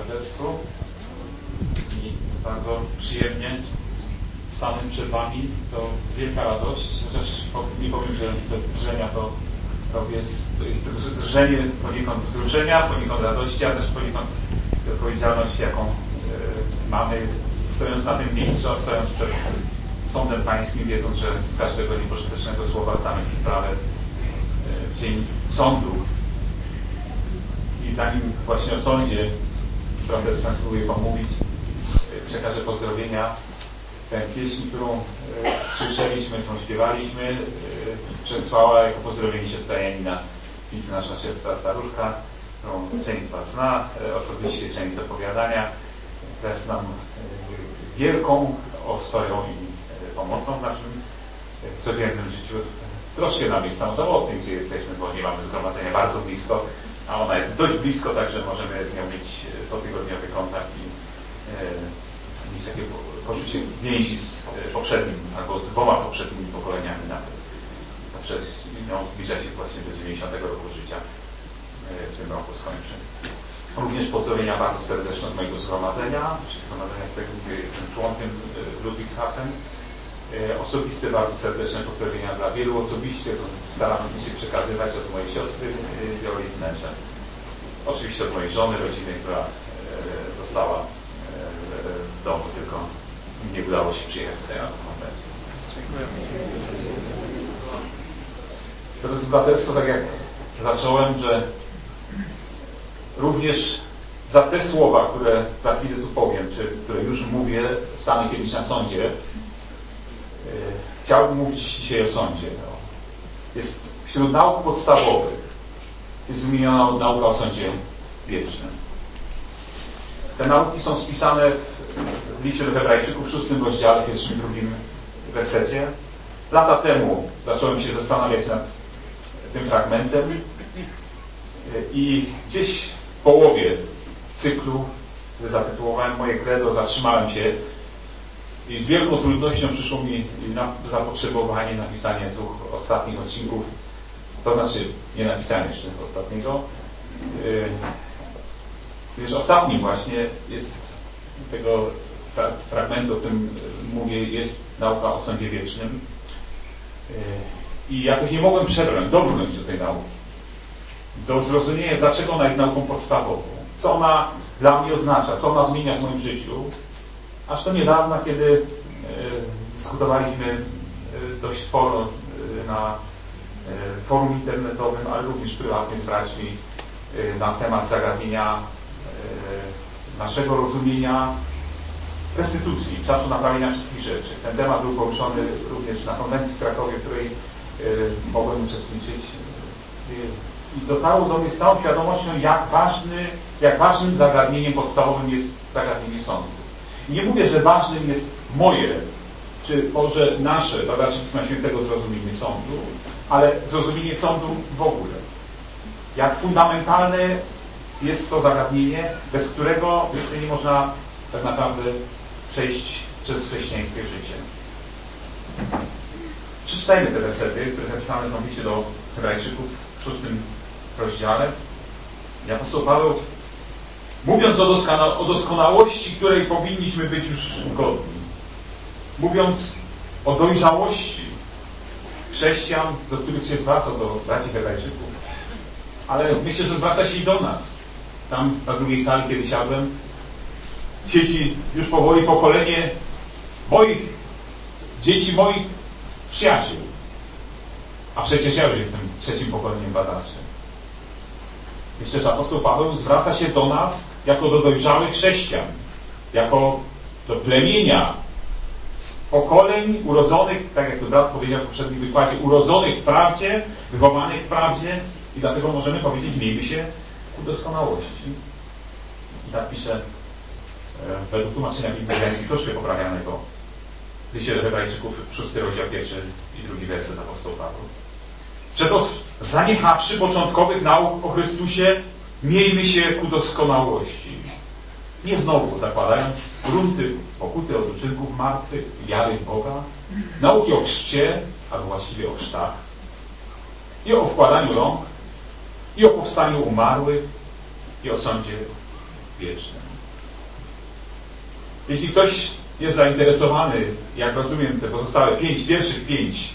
braterstwu i bardzo przyjemnie stanąć przed Wami. To wielka radość, chociaż nie powiem, że bez drżenia to jest drżenie poniekąd wzruszenia, poniekąd radości, a też poniekąd odpowiedzialności, jaką mamy, stojąc na tym miejscu, a stojąc przed sądem pańskim, wiedząc, że z każdego niepożytecznego słowa tam jest sprawę w dzień sądu. I zanim właśnie o sądzie z braterstwem spróbuję pomówić, przekażę pozdrowienia. Tę pieśń, którą słyszeliśmy, którą śpiewaliśmy, przesłała jako pozdrowienie siostra Janina, nasza siostra staruszka, którą część z Was zna osobiście, część z opowiadania. Jest nam wielką ostoją i pomocą w naszym codziennym życiu. Troszkę nam jest samotnie, gdzie jesteśmy, bo nie mamy zgromadzenia bardzo blisko, a ona jest dość blisko, także możemy z nią mieć cotygodniowy kontakt i mieć takie poczucie więzi z poprzednim, albo z dwoma poprzednimi pokoleniami nawet. Poprzez nią zbliża się właśnie do 90 roku życia. W tym roku skończy. Również pozdrowienia bardzo serdeczne od mojego zgromadzenia, którego jestem członkiem Ludwigshafen. Osobiste bardzo serdeczne pozdrowienia dla wielu osobiście, staram się przekazywać od mojej siostry Wioli z mężem. Oczywiście od mojej żony, rodziny, która została w domu, tylko nie udało się przyjechać tutaj na tę konwencję. Teraz braterstwo, tak jak zacząłem, że również za te słowa, które za chwilę tu powiem, czy które już mówię, stanę kiedyś na sądzie, chciałbym mówić dzisiaj o sądzie. Jest wśród nauk podstawowych jest wymieniona nauka o sądzie wiecznym. Te nauki są spisane w liście do Hebrajczyków w 6 rozdziale, w 1 i 2 wersecie. Lata temu zacząłem się zastanawiać nad tym fragmentem i gdzieś w połowie cyklu, który zatytułowałem Moje credo, zatrzymałem się i z wielką trudnością przyszło mi zapotrzebowanie napisania 2 ostatnich odcinków, to znaczy nie napisałem jeszcze ostatniego, gdyż ostatnim właśnie jest tego fragmentu, o którym mówię, jest nauka o sądzie wiecznym i jakoś nie mogłem dobrnąć do tej nauki, do zrozumienia, dlaczego ona jest nauką podstawową, co ona dla mnie oznacza, co ona zmienia w moim życiu. Aż do niedawna, kiedy dyskutowaliśmy dość sporo na forum internetowym, ale również prywatnie z braćmi na temat zagadnienia naszego rozumienia restytucji, czasu naprawienia wszystkich rzeczy. Ten temat był poruszony również na konwencji w Krakowie, w której mogłem uczestniczyć. I dotarło do mnie z całą świadomością, jak ważnym zagadnieniem podstawowym jest zagadnienie sądu. I nie mówię, że ważnym jest moje, czy może nasze, badaczy Pisma Świętego, zrozumienie sądu, ale zrozumienie sądu w ogóle. Jak fundamentalne jest to zagadnienie, bez którego nie można tak naprawdę przejść przez chrześcijańskie życie. Przeczytajmy te wersety, które zapisane są w liście do Hebrajczyków w 6 rozdziale. I apostoł Paweł, mówiąc o doskonałości, której powinniśmy być już godni, mówiąc o dojrzałości chrześcijan, do których się zwracał, do braci Hebrajczyków, ale myślę, że zwraca się i do nas. Tam na drugiej sali, kiedy siadłem, siedzi już powoli pokolenie dzieci moich przyjaciół. A przecież ja już jestem 3. pokoleniem badaczy. Myślę, że apostoł Paweł zwraca się do nas jako do dojrzałych chrześcijan, jako do plemienia z pokoleń urodzonych, tak jak to brat powiedział w poprzednim wykładzie, urodzonych w prawdzie, wychowanych w prawdzie i dlatego możemy powiedzieć, miejmy się ku doskonałości. I tak pisze według tłumaczenia Biblii Gdańskiej, troszkę poprawianego w liście do Hebrajczyków, 6 rozdział 1 i 2 werset apostoł Paweł. Przeto zaniechawszy początkowych nauk o Chrystusie, miejmy się ku doskonałości. Nie znowu zakładając grunty pokuty od uczynków martwych, wiary w Boga, nauki o chrzcie, albo właściwie o chrztach, i o wkładaniu rąk, i o powstaniu umarłych, i o sądzie wiecznym. Jeśli ktoś jest zainteresowany, jak rozumiem, te pozostałe pierwszych pięć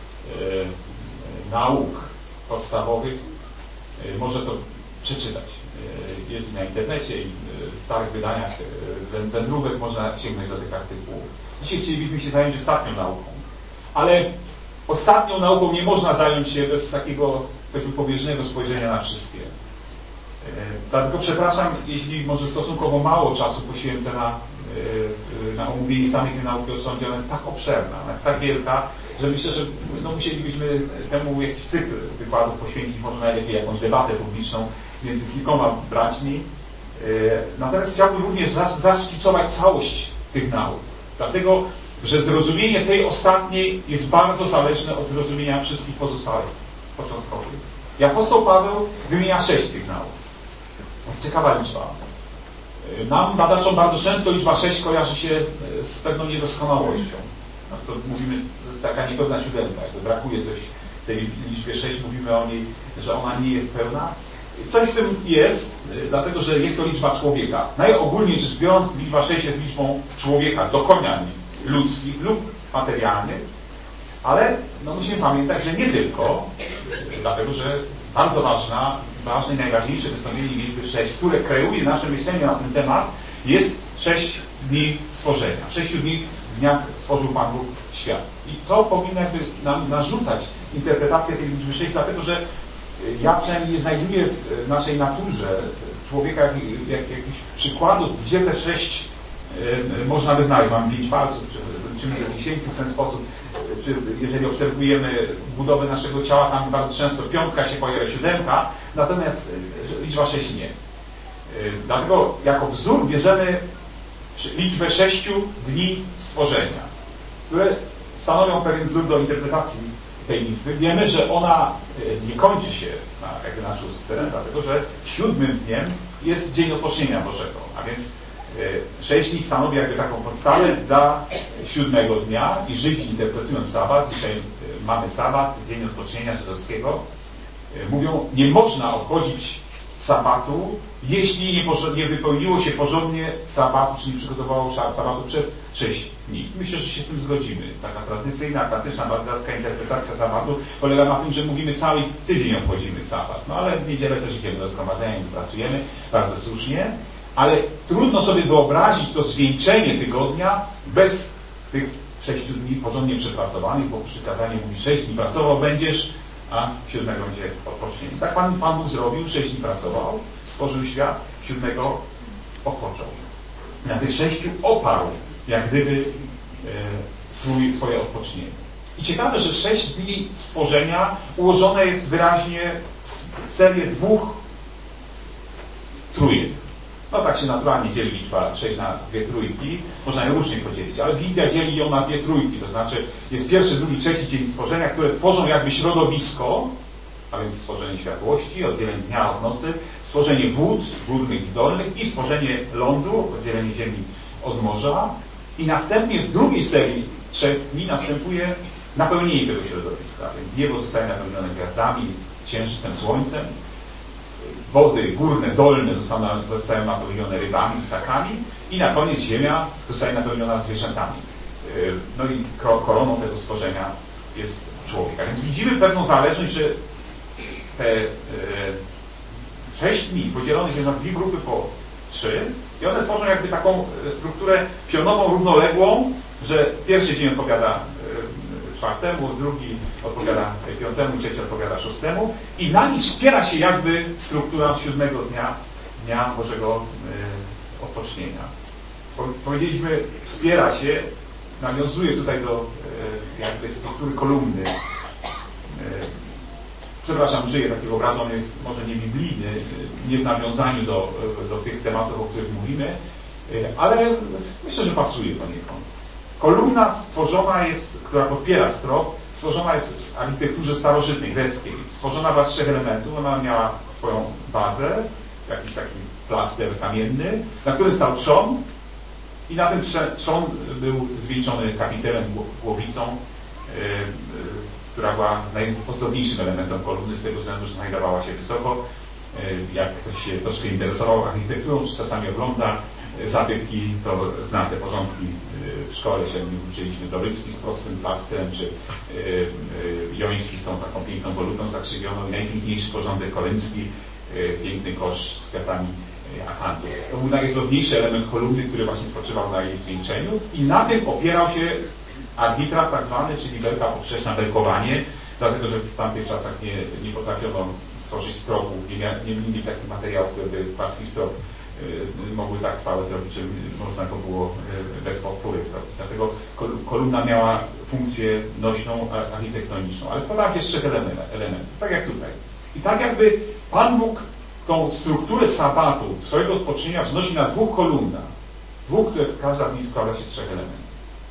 nauk podstawowych, może to przeczytać. Jest na internecie i w starych wydaniach wędrówek można sięgnąć do tych artykułów. Dzisiaj chcielibyśmy się zająć ostatnią nauką. Ale ostatnią nauką nie można zająć się bez takiego pobieżnego spojrzenia na wszystkie. Dlatego przepraszam, jeśli może stosunkowo mało czasu poświęcę na omówienie samej tej nauki o sądzie. Ona jest tak obszerna, ona jest tak wielka, że myślę, że musielibyśmy temu jakiś cykl wykładów poświęcić, może najlepiej jakąś debatę publiczną między kilkoma braćmi. Natomiast chciałbym również zaszkicować całość tych nauk. Dlatego, że zrozumienie tej ostatniej jest bardzo zależne od zrozumienia wszystkich pozostałych, początkowych. I apostoł Paweł wymienia 6 tych nauk. To jest ciekawa liczba. Nam, badaczom, bardzo często liczba 6 kojarzy się z pewną niedoskonałością. No to mówimy, to jest taka niepewna siódemka. Jak brakuje coś w tej liczbie 6, mówimy o niej, że ona nie jest pełna. Coś w tym jest, dlatego że jest to liczba człowieka. Najogólniej rzecz biorąc, liczba 6 jest liczbą człowieka, dokonań ludzkich lub materialnych, ale musimy pamiętać, że nie tylko, dlatego że bardzo ważne i najważniejsze wystąpienie liczby 6, które kreuje nasze myślenie na ten temat, jest 6 dni stworzenia. 6 dni w dniach stworzył Pan Bóg świat. I to powinno jakby nam narzucać interpretację tej liczby 6, dlatego że ja przynajmniej nie znajduję w naszej naturze człowieka jakichś przykładów, gdzie te 6 można by znaleźć. Mamy 5 palców, czy liczymy do 10 w ten sposób, czy jeżeli obserwujemy budowę naszego ciała, tam bardzo często 5 się pojawia, 7, natomiast liczba 6 nie. Dlatego jako wzór bierzemy liczbę 6 dni stworzenia, które stanowią pewien wzór do interpretacji tej liczby. Wiemy, że ona nie kończy się na 6, dlatego że 7 dniem jest dzień odpocznienia Bożego, a więc 6 dni stanowi jakby taką podstawę dla 7 dnia i Żydzi, interpretując sabat, dzisiaj mamy sabat, dzień odpocznienia żydowskiego, mówią, nie można obchodzić sabatu, jeśli nie wypełniło się porządnie sabatu, czyli nie przygotowało sabatu przez 6 dni. Myślę, że się z tym zgodzimy. Taka tradycyjna, klasyczna, bazylacka interpretacja sabatu polega na tym, że mówimy cały tydzień obchodzimy sabat. No ale w niedzielę też idziemy do zgromadzenia i pracujemy, bardzo słusznie. Ale trudno sobie wyobrazić to zwieńczenie tygodnia bez tych 6 dni porządnie przepracowanych, bo przykazanie mówi 6 dni pracował będziesz, a 7 będzie odpocznienie. Tak Pan Bóg zrobił, 6 dni pracował, stworzył świat, 7 odpoczął. Na tych 6 oparł, jak gdyby swoje odpocznienie. I ciekawe, że 6 dni stworzenia ułożone jest wyraźnie w serię 2 trójek. No tak się naturalnie dzieli liczba 6 na 2 trójki, można je różnie podzielić, ale Biblia dzieli ją na 2 trójki, to znaczy jest pierwszy, drugi, trzeci dzień stworzenia, które tworzą jakby środowisko, a więc stworzenie światłości, oddzielenie dnia od nocy, stworzenie wód górnych i dolnych i stworzenie lądu, oddzielenie ziemi od morza i następnie w drugiej serii 3 dni następuje napełnienie tego środowiska, więc niebo zostaje napełnione gwiazdami, księżycem, słońcem, wody górne, dolne zostają napełnione rybami, ptakami i na koniec ziemia zostaje napełniona zwierzętami. No i koroną tego stworzenia jest człowiek. A więc widzimy pewną zależność, że te 6 dni podzielonych jest na 2 grupy po 3 i one tworzą jakby taką strukturę pionową, równoległą, że pierwszy dzień odpowiada 4, drugi odpowiada 5, trzeci odpowiada 6 i na nich wspiera się jakby struktura 7 dnia Bożego odpocznienia. Powiedzieliśmy, wspiera się, nawiązuje tutaj do jakby struktury kolumny. Przepraszam, użyję takiego obrazu, on jest może nie biblijny, nie w nawiązaniu do tych tematów, o których mówimy, ale myślę, że pasuje poniekąd. Kolumna stworzona jest, która podpiera strop, stworzona jest w architekturze starożytnej, greckiej. Stworzona była z 3 elementów. Ona miała swoją bazę, jakiś taki plaster kamienny, na którym stał trzon i na tym trzon był zwieńczony kapitelem, głowicą, która była najpostępniejszym elementem kolumny, z tego względu, że znajdowała się wysoko. Jak ktoś się troszkę interesował architekturą, czy czasami ogląda zabytki, to zna te porządki w szkole średniej. Uczyliśmy Dorycki z prostym plastrem, czy Joński z tą taką piękną wolutą zakrzywioną i najpiękniejszy porządek koryncki, piękny kosz z kwiatami akantów. To był najzgodniejszy element kolumny, który właśnie spoczywał na jej zwieńczeniu i na tym opierał się architraw tak zwany, czyli belka poprzeczna, belkowanie, dlatego że w tamtych czasach nie potrafiono stworzyć stropów, nie mieli takich materiałów, które by płaski strop mogły tak trwałe zrobić, żeby można go było bez podpory zrobić. Dlatego kolumna miała funkcję nośną, architektoniczną, ale składała się z 3 elementów, tak jak tutaj. I tak jakby Pan Bóg tą strukturę sabatu, swojego odpocznienia wznosi na 2 kolumnach. 2, które każda z nich składa się z 3 elementów.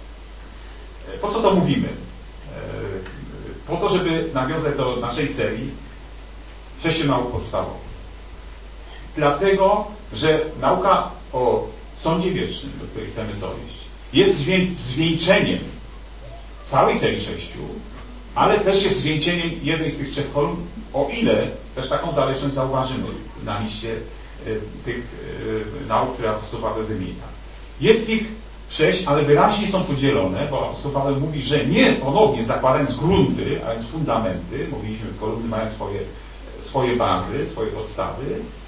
Po co to mówimy? Po to, żeby nawiązać do naszej serii 6 nauk podstawowych. Dlatego, że nauka o sądzie wiecznym, do której chcemy dojść, jest zwieńczeniem całej serii 6, ale też jest zwieńczeniem jednej z tych 3 kolumn, o ile też taką zależność zauważymy na liście tych nauk, które apostoł Paweł wymienia. Jest ich 6, ale wyraźnie są podzielone, bo apostoł Paweł mówi, że nie ponownie zakładając grunty, a więc fundamenty, mówiliśmy, kolumny mają swoje bazy, swoje podstawy,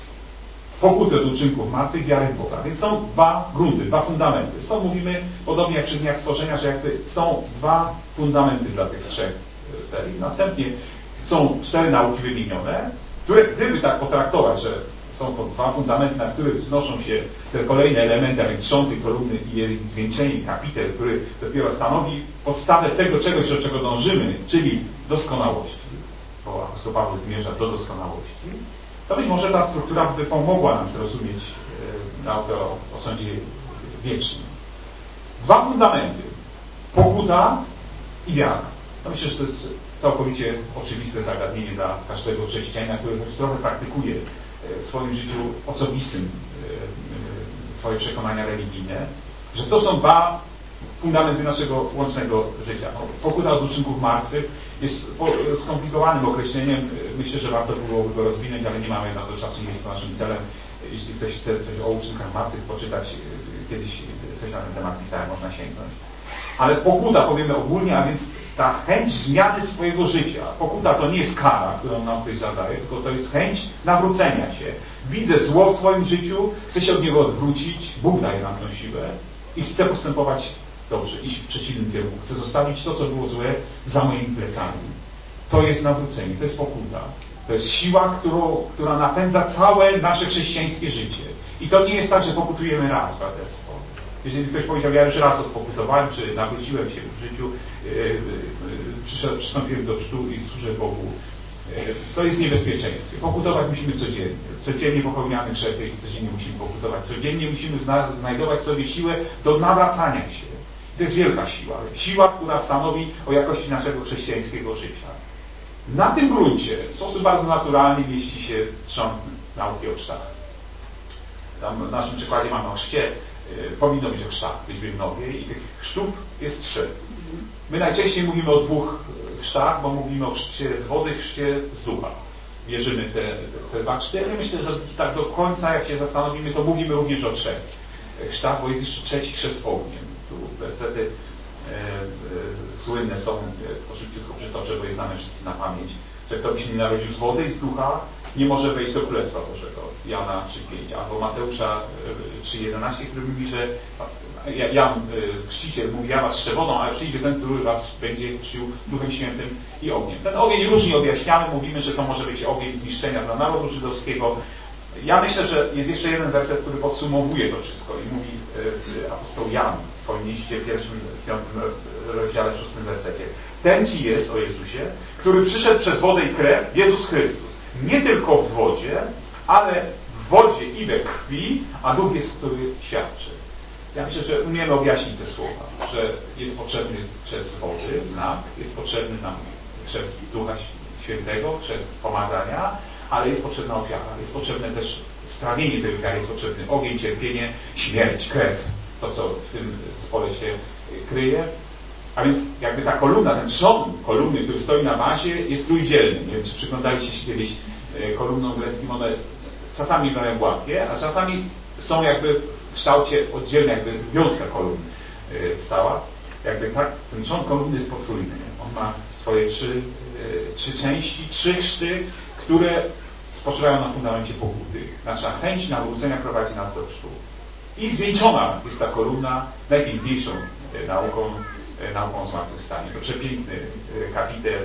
pokutę od uczynków martwych, wiary w Boga. Więc są 2 grunty, 2 fundamenty. Stąd mówimy, podobnie jak przy dniach stworzenia, że jakby są 2 fundamenty dla tych 3 serii. Następnie są 4 nauki wymienione, które gdyby tak potraktować, że są to 2 fundamenty, na których wznoszą się te kolejne elementy, a więc trzonki kolumny i jej zwieńczenie, kapitel, który dopiero stanowi podstawę tego czegoś, do czego dążymy, czyli doskonałości, bo apostoł Paweł zmierza do doskonałości, to być może ta struktura by pomogła nam zrozumieć naukę o sądzie wiecznym. 2 fundamenty. Pokuta i wiara. To myślę, że to jest całkowicie oczywiste zagadnienie dla każdego chrześcijanina, który trochę praktykuje w swoim życiu osobistym swoje przekonania religijne, że to są 2 fundamenty naszego łącznego życia. Pokuta od uczynków martwych jest skomplikowanym określeniem. Myślę, że warto byłoby go rozwinąć, ale nie mamy na to czasu, nie jest to naszym celem. Jeśli ktoś chce coś o uczynkach martwych poczytać, kiedyś coś na ten temat pisałem, można sięgnąć. Ale pokuta, powiemy ogólnie, a więc ta chęć zmiany swojego życia. Pokuta to nie jest kara, którą nam ktoś zadaje, tylko to jest chęć nawrócenia się. Widzę zło w swoim życiu, chcę się od niego odwrócić, Bóg daje nam tę siłę i chcę postępować dobrze, iść w przeciwnym kierunku. Chcę zostawić to, co było złe, za moimi plecami. To jest nawrócenie, to jest pokuta. To jest siła, która napędza całe nasze chrześcijańskie życie. I to nie jest tak, że pokutujemy raz, braterstwo. Jeżeli ktoś powiedział, ja już raz odpokutowałem, czy nawróciłem się w życiu, przystąpiłem do chrztu i służę Bogu, to jest niebezpieczeństwo. Pokutować musimy codziennie. Codziennie popełniamy grzechy i codziennie musimy pokutować. Codziennie musimy znajdować sobie siłę do nawracania się. To jest wielka siła. Siła, która stanowi o jakości naszego chrześcijańskiego życia. Na tym gruncie w sposób bardzo naturalny mieści się trzon nauki o chrztach. Tam w naszym przykładzie mamy o chrzcie. Powinno być o chrztach Wyźwiękowej i tych chrztów jest 3. My najczęściej mówimy o 2 chrztach, bo mówimy o chrzcie z wody, chrzcie z ducha. Wierzymy w te 2 chrzty, ale myślę, że tak do końca, jak się zastanowimy, to mówimy również o 3 chrztach, bo jest jeszcze 3 chrzest z ogniem. Tu wersety słynne są, szybciutko przytoczę, bo je znamy wszyscy na pamięć, że kto by się nie narodził z wody i z ducha, nie może wejść do Królestwa Bożego. Jana 3,5, albo Mateusza 3,11, który mówi, że Jan, chrzciciel, mówi, ja was chrzczę wodą, ale przyjdzie ten, który was będzie chrzcił Duchem Świętym i ogniem. Ten ogień różnie objaśniamy, mówimy, że to może być ogień zniszczenia dla narodu żydowskiego. Ja myślę, że jest jeszcze jeden werset, który podsumowuje to wszystko i mówi apostoł Jan w swoim liście 1, 5 rozdziale 6 wersecie. Ten ci jest, o Jezusie, który przyszedł przez wodę i krew, Jezus Chrystus. Nie tylko w wodzie, ale w wodzie i we krwi, a Duch jest, który świadczy. Ja myślę, że umiemy objaśnić te słowa, że jest potrzebny chrzest wody, znak, jest potrzebny nam chrzest Ducha Świętego, chrzest pomazania, ale jest potrzebna ofiara, jest potrzebne też strawienie tej ofiary, jest potrzebny ogień, cierpienie, śmierć, krew, to co w tym zespole się kryje. A więc jakby ta kolumna, ten trzon kolumny, który stoi na bazie, jest trójdzielny. Nie wiem, czy przyglądaliście się kiedyś kolumną greckim, one czasami mają gładkie, a czasami są jakby w kształcie oddzielnie, jakby wiązka kolumn stała. Jakby tak, ten trzon kolumny jest potrójny. On ma swoje trzy części, 3 chrzty, które spoczywają na fundamencie pokuty. Nasza chęć nawrócenia prowadzi nas do chrztu. I zwieńczona jest ta kolumna najpiękniejszą nauką o zmartwychwstaniu. To przepiękny kapitel,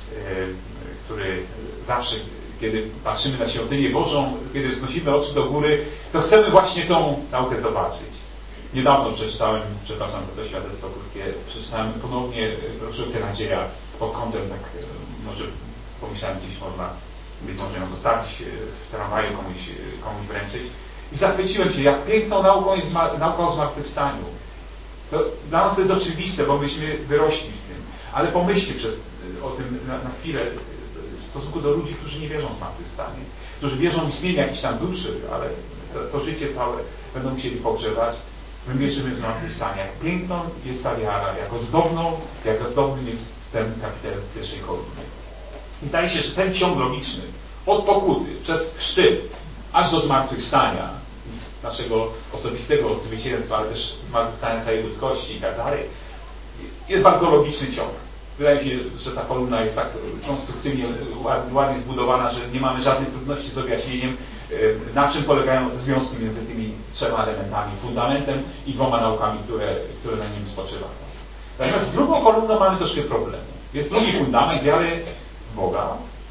który zawsze, kiedy patrzymy na świątynię Bożą, kiedy wznosimy oczy do góry, to chcemy właśnie tą naukę zobaczyć. Niedawno przeczytałem, przepraszam za to świadectwo krótkie, przeczytałem ponownie broszurkę Nadzieja pod kątem, tak może pomyślałem, gdzieś można być może ją zostawić w tramwaju, komuś wręczyć. I zachwyciłem się, jak piękną nauką jest nauka o zmartwychwstaniu. To dla nas to jest oczywiste, bo myśmy wyrośli w tym. Ale pomyślcie o tym na chwilę w stosunku do ludzi, którzy nie wierzą w zmartwychwstanie, którzy wierzą w istnienie jakiejś tam duszy, ale to życie całe będą musieli pogrzewać. My wierzymy w zmartwychwstanie. Jak piękną jest ta wiara, jak zdobnym jest ten kapitel pierwszej kolumny. I zdaje się, że ten ciąg logiczny od pokuty, przez chrzty, aż do zmartwychwstania, z naszego osobistego zwycięstwa, ale też zmartwychwstania całej ludzkości i tak dalej, jest bardzo logiczny ciąg. Wydaje mi się, że ta kolumna jest tak konstrukcyjnie ładnie zbudowana, że nie mamy żadnych trudności z objaśnieniem, na czym polegają związki między tymi 3 elementami, fundamentem i 2 naukami, które na nim spoczywają. Natomiast z drugą kolumną mamy troszkę problemu. Jest drugi fundament wiary w Boga,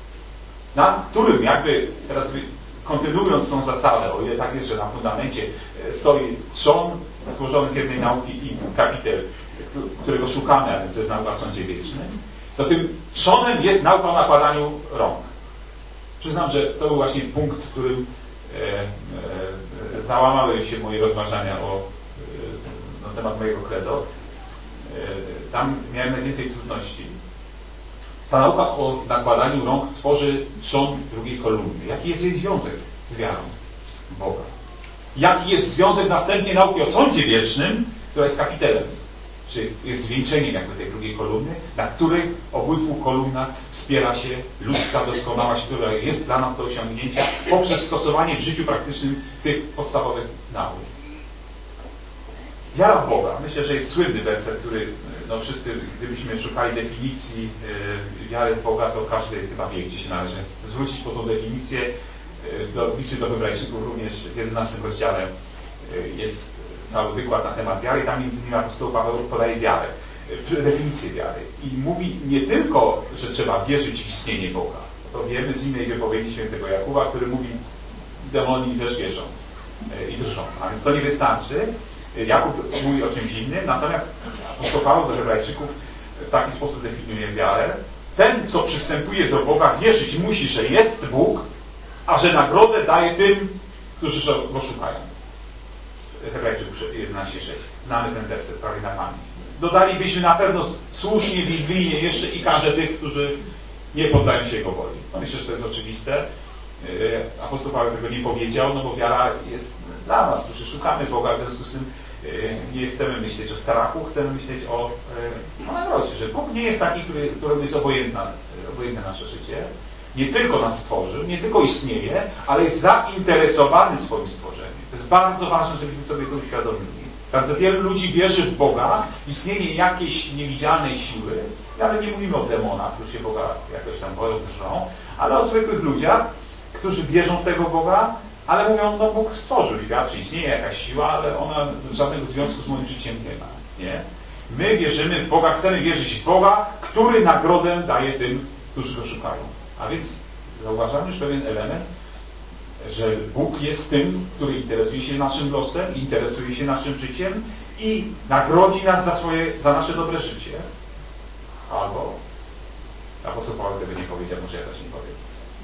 na którym jakby, teraz kontynuując tą zasadę, o ile tak jest, że na fundamencie stoi trzon złożony z jednej nauki i kapitel, którego szukamy, a więc to jest nauka o sądzie wiecznym, to tym trzonem jest nauka o nakładaniu rąk. Przyznam, że to był właśnie punkt, w którym załamały się moje rozważania na temat mojego credo. Tam miałem najwięcej trudności. Ta nauka o nakładaniu rąk tworzy trzon drugiej kolumny. Jaki jest jej związek z wiarą Boga? Jaki jest związek następnie nauki o sądzie wiecznym, która jest kapitelem, czy jest zwieńczeniem jakby tej drugiej kolumny, na której obydwu kolumnach wspiera się ludzka doskonałość, która jest dla nas do osiągnięcia poprzez stosowanie w życiu praktycznym tych podstawowych nauk. Wiara w Boga. Myślę, że jest słynny werset, który wszyscy, gdybyśmy szukali definicji wiary w Boga, to każdy chyba wie, gdzie się należy zwrócić po tą definicję. Liczy do Hebrajczyków również w 11 rozdziale jest cały wykład na temat wiary. Tam między innymi apostoł Paweł podaje wiarę, definicję wiary. I mówi nie tylko, że trzeba wierzyć w istnienie Boga. To wiemy z innej wypowiedzi świętego Jakuba, który mówi, demoni też wierzą i drżą. A więc to nie wystarczy. Jakub mówi o czymś innym, natomiast apostoł Paweł do Hebrajczyków w taki sposób definiuje wiarę. Ten, co przystępuje do Boga, wierzyć musi, że jest Bóg, a że nagrodę daje tym, którzy go szukają. Hebrajczyków 11:6. Znamy ten werset prawie na pamięć. Dodalibyśmy na pewno słusznie, biblijnie jeszcze i każe tych, którzy nie poddają się Jego woli. Myślę, że to jest oczywiste. Apostoł Paweł tego nie powiedział, bo wiara jest dla nas, którzy szukamy Boga, w związku z tym nie chcemy myśleć o strachu, chcemy myśleć o nagrodzie, że Bóg nie jest taki, któremu jest obojętne nasze życie. Nie tylko nas stworzył, nie tylko istnieje, ale jest zainteresowany swoim stworzeniem. To jest bardzo ważne, żebyśmy sobie to uświadomili. Bardzo wielu ludzi wierzy w Boga, w istnienie jakiejś niewidzialnej siły, ale nie mówimy o demonach, którzy się Boga jakoś tam boją, drżą, ale o zwykłych ludziach, którzy wierzą w tego Boga, ale mówią, Bóg stworzył świat, czy istnieje jakaś siła, ale ona żadnego związku z moim życiem nie ma. Nie? My wierzymy w Boga, chcemy wierzyć w Boga, który nagrodę daje tym, którzy go szukają. A więc zauważamy już pewien element, że Bóg jest tym, który interesuje się naszym losem, interesuje się naszym życiem i nagrodzi nas za nasze dobre życie. Albo apostoł Paweł tego nie powiedział, może ja też nie powiem.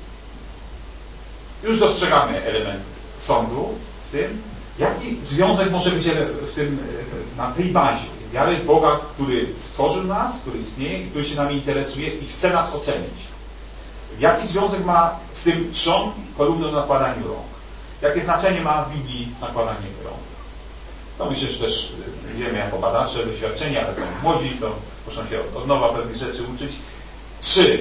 Już dostrzegamy element sądu w tym, jaki związek może być na tej bazie wiary w Boga, który stworzył nas, który istnieje, który się nami interesuje i chce nas ocenić. Jaki związek ma z tym trzon kolumną nakładaniu rąk? Jakie znaczenie ma w Biblii nakładanie rąk? To myślę, że też wiemy jako badacze, doświadczeni, ale są młodzi, to muszą się od nowa pewnych rzeczy uczyć. 3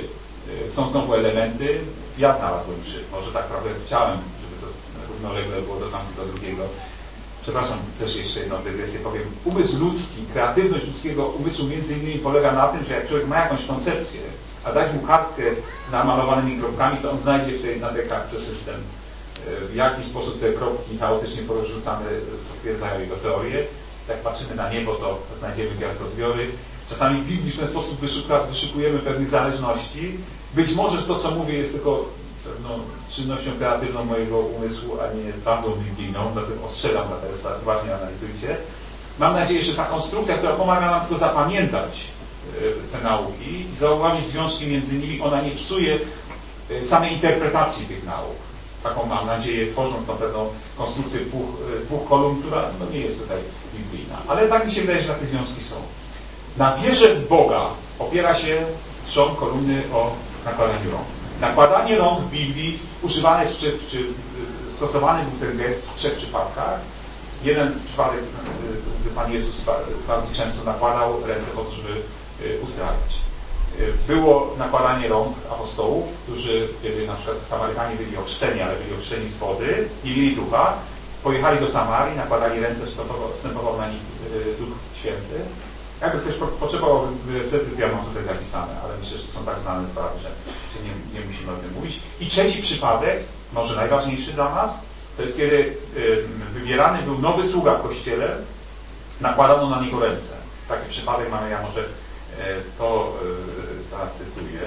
są znowu elementy. Ja znalazłem 3. Może tak trochę chciałem, żeby to równolegle było do tamtego drugiego. Przepraszam, też jeszcze jedną dygresję powiem. Umysł ludzki, kreatywność ludzkiego umysłu między innymi polega na tym, że jak człowiek ma jakąś koncepcję, a dać mu kartkę z namalowanymi kropkami, to on znajdzie na tej kartce system. W jaki sposób te kropki chaotycznie porozrzucane potwierdzają jego teorię. Jak patrzymy na niebo, to znajdziemy gwiazdozbiory. Czasami w Biblii w ten sposób wyszukujemy pewnych zależności. Być może to, co mówię, jest tylko pewną czynnością kreatywną mojego umysłu, a nie prawdą biblijną, dlatego ostrzegam na teraz, uważnie analizujcie. Mam nadzieję, że ta konstrukcja, która pomaga nam tylko zapamiętać te nauki i zauważyć związki między nimi, ona nie psuje samej interpretacji tych nauk. Taką mam nadzieję, tworząc tą pewną konstrukcję dwóch kolumn, która nie jest tutaj biblijna. Ale tak mi się wydaje, że takie związki są. Na wierze w Boga opiera się trzon kolumny o nakładaniu rąk. Nakładanie rąk w Biblii używane jest, czy stosowany był ten gest w 3 przypadkach. Jeden przypadek, gdy Pan Jezus bardzo często nakładał ręce po to, żeby uzdrawiać. Było nakładanie rąk apostołów, którzy, kiedy na przykład Samarytanie byli ochrzczeni, ale byli ochrzczeni z wody, nie mieli ducha, pojechali do Samarii, nakładali ręce, wstępował na nich Duch Święty. Jakby ktoś potrzebował recepty, ja mam tutaj zapisane, ale myślę, że to są tak znane sprawy, że nie musimy o tym mówić. I 3. przypadek, może najważniejszy dla nas, to jest kiedy wybierany był nowy sługa w kościele, nakładano na niego ręce. Taki przypadek mamy, ja może to zacytuję.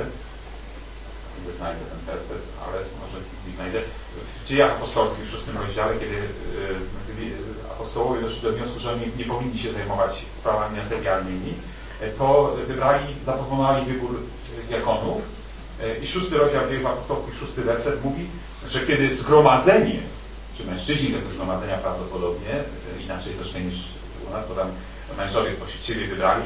Nie znajdę ten werset, ale może nie znajdę. W Dziejach Apostolskich w 6. rozdziale, kiedy apostołowie doszli do wniosku, że oni nie powinni się zajmować sprawami materialnymi, to zaproponowali wybór diakonów. I 6. rozdział Dziejów Apostolskich, 6. werset mówi, że kiedy zgromadzenie, czy mężczyźni tego zgromadzenia prawdopodobnie, inaczej troszkę niż u nas, bo tam mężowie spośród siebie wybrali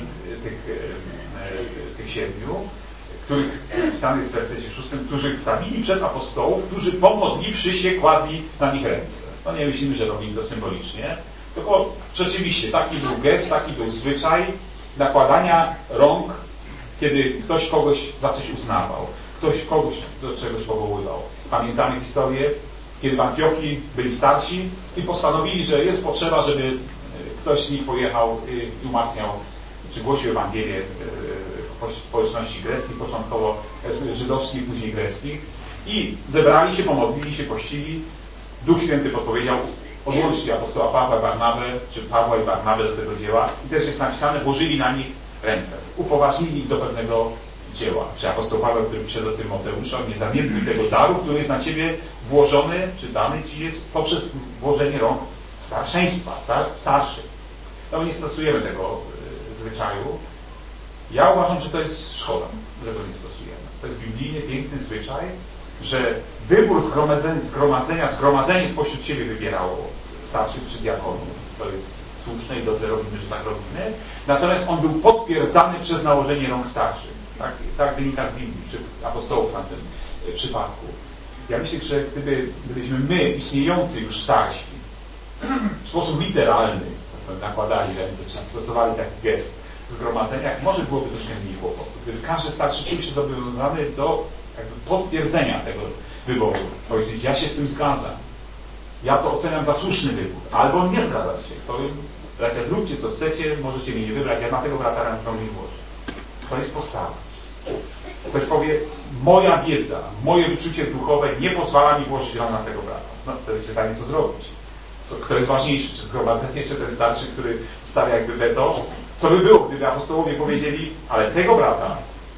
tych 7, których pisane jest w wersecie 6, którzy stawili przed apostołów, którzy pomodliwszy się kładli na nich ręce. No nie myślimy, że robili to symbolicznie, tylko rzeczywiście taki był gest, taki był zwyczaj nakładania rąk, kiedy ktoś kogoś za coś uznawał, ktoś kogoś do czegoś powoływał. Pamiętamy historię, kiedy w Antiochii byli starsi i postanowili, że jest potrzeba, żeby ktoś z nich pojechał i umacniał, czy głosił Ewangelię w społeczności greckich, początkowo żydowskich, później greckich. I zebrali się, pomodlili się, pościli. Duch Święty podpowiedział, odłączcie apostoła Pawła i Barnabę, czy Pawła i Barnabę do tego dzieła. I też jest napisane, włożyli na nich ręce. Upoważnili ich do pewnego dzieła. Czy apostoł Paweł, który przyszedł do Tymoteusza, nie zamiętuj tego daru, który jest na ciebie włożony, czy dany ci jest poprzez włożenie rąk starszeństwa, starszych. No nie stosujemy tego zwyczaju. Ja uważam, że to jest szkoda, że go nie stosujemy. To jest biblijny, piękny zwyczaj, że wybór zgromadzenie spośród siebie wybierało starszych czy diakonów. To jest słuszne i dobrze robimy, że tak robimy. Natomiast on był potwierdzany przez nałożenie rąk starszych. Tak wynika z Biblii, czy apostołów na tym przypadku. Ja myślę, że gdybyśmy my, istniejący już starsi, w sposób literalny nakładali ręce, czy stosowali taki gest w zgromadzeniach, może byłoby troszkę mniej kłopotów. Gdyby każdy starszy czuł się zobowiązany do jakby potwierdzenia tego wyboru. Powiedzieć, ja się z tym zgadzam. Ja to oceniam za słuszny wybór. Albo nie zgadzać się. Powiem, bracia, zróbcie co chcecie, możecie mnie nie wybrać, ja na tego brata ręką nie włożę. To jest postawa. Ktoś powie, moja wiedza, moje wyczucie duchowe nie pozwala mi włożyć rąk na tego brata. No, wtedy pytanie, co zrobić? Kto jest ważniejszy? Czy zgromadzenie, czy ten starszy, który stawia jakby weto? Co by było, gdyby apostołowie powiedzieli, ale tego brata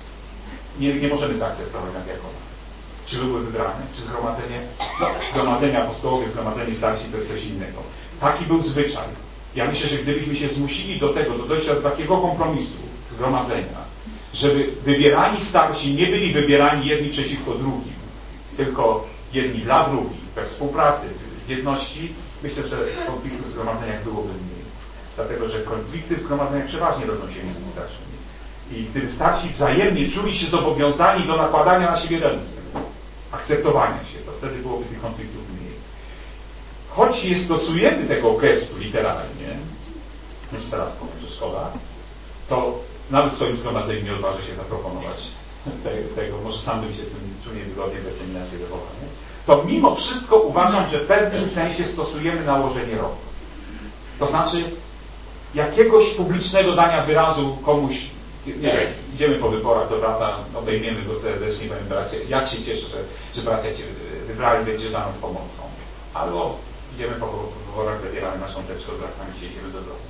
nie możemy zaakceptować na diakona. Czy były wybrane? Czy zgromadzenie? No, zgromadzenie apostołowie, zgromadzenie starsi to jest coś innego. Taki był zwyczaj. Ja myślę, że gdybyśmy się zmusili do tego, do dojścia do takiego kompromisu zgromadzenia, żeby wybierani starsi nie byli wybierani jedni przeciwko drugim, tylko jedni dla drugich, we współpracy, w jedności, myślę, że konfliktów w zgromadzeniach byłoby mniej. Dlatego, że konflikty w zgromadzeniach przeważnie rodzą się między starszymi. I gdyby starsi wzajemnie czuli się zobowiązani do nakładania na siebie ręce, akceptowania się, to wtedy byłoby tych konfliktów mniej. Choć nie stosujemy tego gestu literalnie, już teraz powiem, że szkoda, to nawet w swoim zgromadzeniu nie odważy się zaproponować tego, może sam bym się z tym czuł niewygodnie, bez inaczej wychowany, to mimo wszystko uważam, że w pewnym sensie stosujemy nałożenie rąk. To znaczy jakiegoś publicznego dania wyrazu komuś, nie wiem, idziemy po wyborach do brata, obejmiemy go serdecznie, powiem bracie, jak się cieszę, że bracia Cię wybrali, będziesz dla nas pomocą. Albo idziemy po wyborach, zabieramy naszą teczkę, wracamy się, idziemy do domu.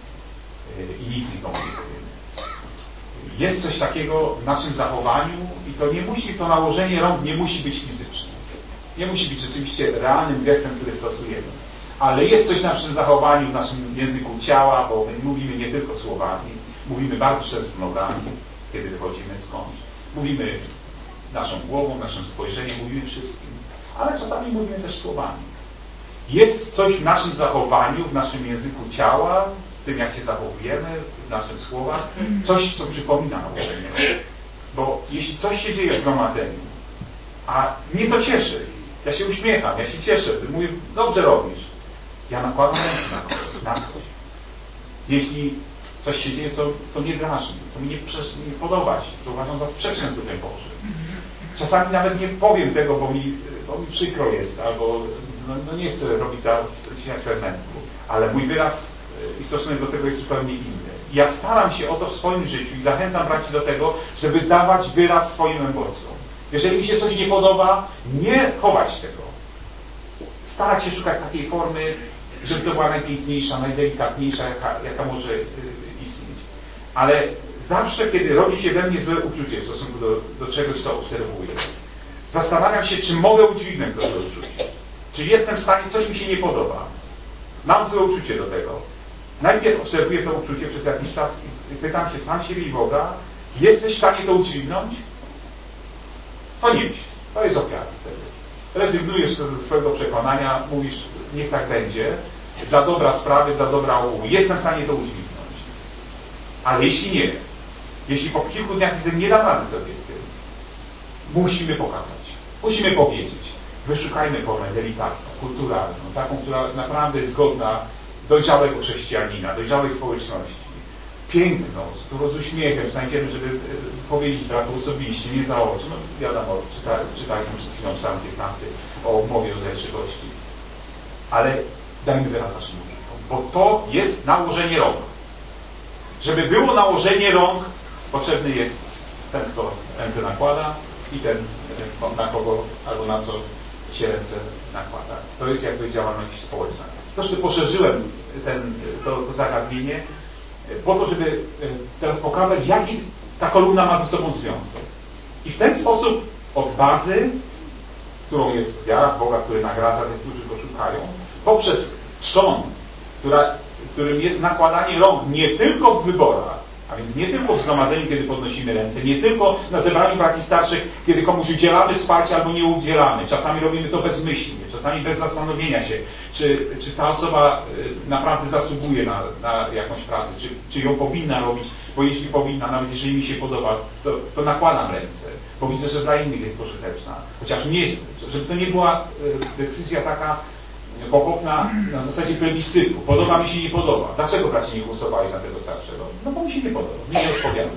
I nic nikomu nie powiemy. Jest coś takiego w naszym zachowaniu i to nałożenie rąk nie musi być fizyczne. Nie musi być rzeczywiście realnym gestem, który stosujemy. Ale jest coś w naszym zachowaniu, w naszym języku ciała, bo my mówimy nie tylko słowami, mówimy bardzo często nogami, kiedy wychodzimy skądś. Mówimy naszą głową, naszym spojrzeniem, mówimy wszystkim. Ale czasami mówimy też słowami. Jest coś w naszym zachowaniu, w naszym języku ciała, w tym jak się zachowujemy, w naszych słowach, coś, co przypomina nałożenie. Bo jeśli coś się dzieje w zgromadzeniu, a mnie to cieszy, ja się uśmiecham, ja się cieszę, mówię, dobrze robisz, ja nakładam ręce na coś. Jeśli coś się dzieje, co mnie drażni, co mi nie podoba się, co uważam za sprzeczne z Duchem Bożym. Czasami nawet nie powiem tego, bo mi przykro jest, albo nie chcę robić fermentu, ale mój wyraz i stosunek do tego jest zupełnie inny. Ja staram się o to w swoim życiu i zachęcam braci do tego, żeby dawać wyraz swoim emocjom. Jeżeli mi się coś nie podoba, nie chować tego. Starać się szukać takiej formy, żeby to była najpiękniejsza, najdelikatniejsza, jaka może istnieć. Ale zawsze, kiedy rodzi się we mnie złe uczucie w stosunku do czegoś, co obserwuję, zastanawiam się, czy mogę udźwignąć to złe uczucie. Czy jestem w stanie, coś mi się nie podoba. Mam złe uczucie do tego. Najpierw obserwuję to uczucie przez jakiś czas i pytam się sam siebie i Boga, jesteś w stanie to udźwignąć? To nie myśl. To jest ofiara wtedy. Rezygnujesz ze swojego przekonania, mówisz, niech tak będzie, dla dobra sprawy, dla dobra ogółu. Jestem w stanie to udźwignąć. Ale jeśli nie, jeśli po kilku dniach widzę, nie dam rady sobie z tym, musimy pokazać. Musimy powiedzieć. Wyszukajmy formę delikatną, kulturalną, taką, która naprawdę jest godna dojrzałego chrześcijanina, dojrzałej społeczności. Piękną, z uśmiechem znajdziemy, żeby powiedzieć bratu osobiście, nie za oczy. No wiadomo, czytaliśmy przed chwilą Psalm 15 o mowie o zajrzywości. Ale dajmy wyraz naszym muzykom, bo to jest nałożenie rąk. Żeby było nałożenie rąk, potrzebny jest ten, kto ręce nakłada i ten, na kogo albo na co się ręce nakłada. To jest jakby działalność społeczna. Troszkę poszerzyłem to zagadnienie po to, żeby teraz pokazać, jaki ta kolumna ma ze sobą związek. I w ten sposób od bazy, którą jest wiara w Boga, który nagradza tych, którzy go szukają, poprzez trzon, którym jest nakładanie rąk nie tylko w wyborach, a więc nie tylko w zgromadzeniu, kiedy podnosimy ręce, nie tylko na zebraniu braci starszych, kiedy komuś udzielamy wsparcia albo nie udzielamy. Czasami robimy to bezmyślnie, czasami bez zastanowienia się, czy ta osoba naprawdę zasługuje na jakąś pracę, czy ją powinna robić, bo jeśli powinna, nawet jeżeli mi się podoba, to nakładam ręce, bo widzę, że dla innych jest pożyteczna. Chociaż nie, żeby to nie była decyzja taka pochopna na zasadzie plebiscytu. Podoba mi się, nie podoba. Dlaczego braci nie głosowali na tego starszego? No bo mi się nie podoba. Mi nie odpowiada.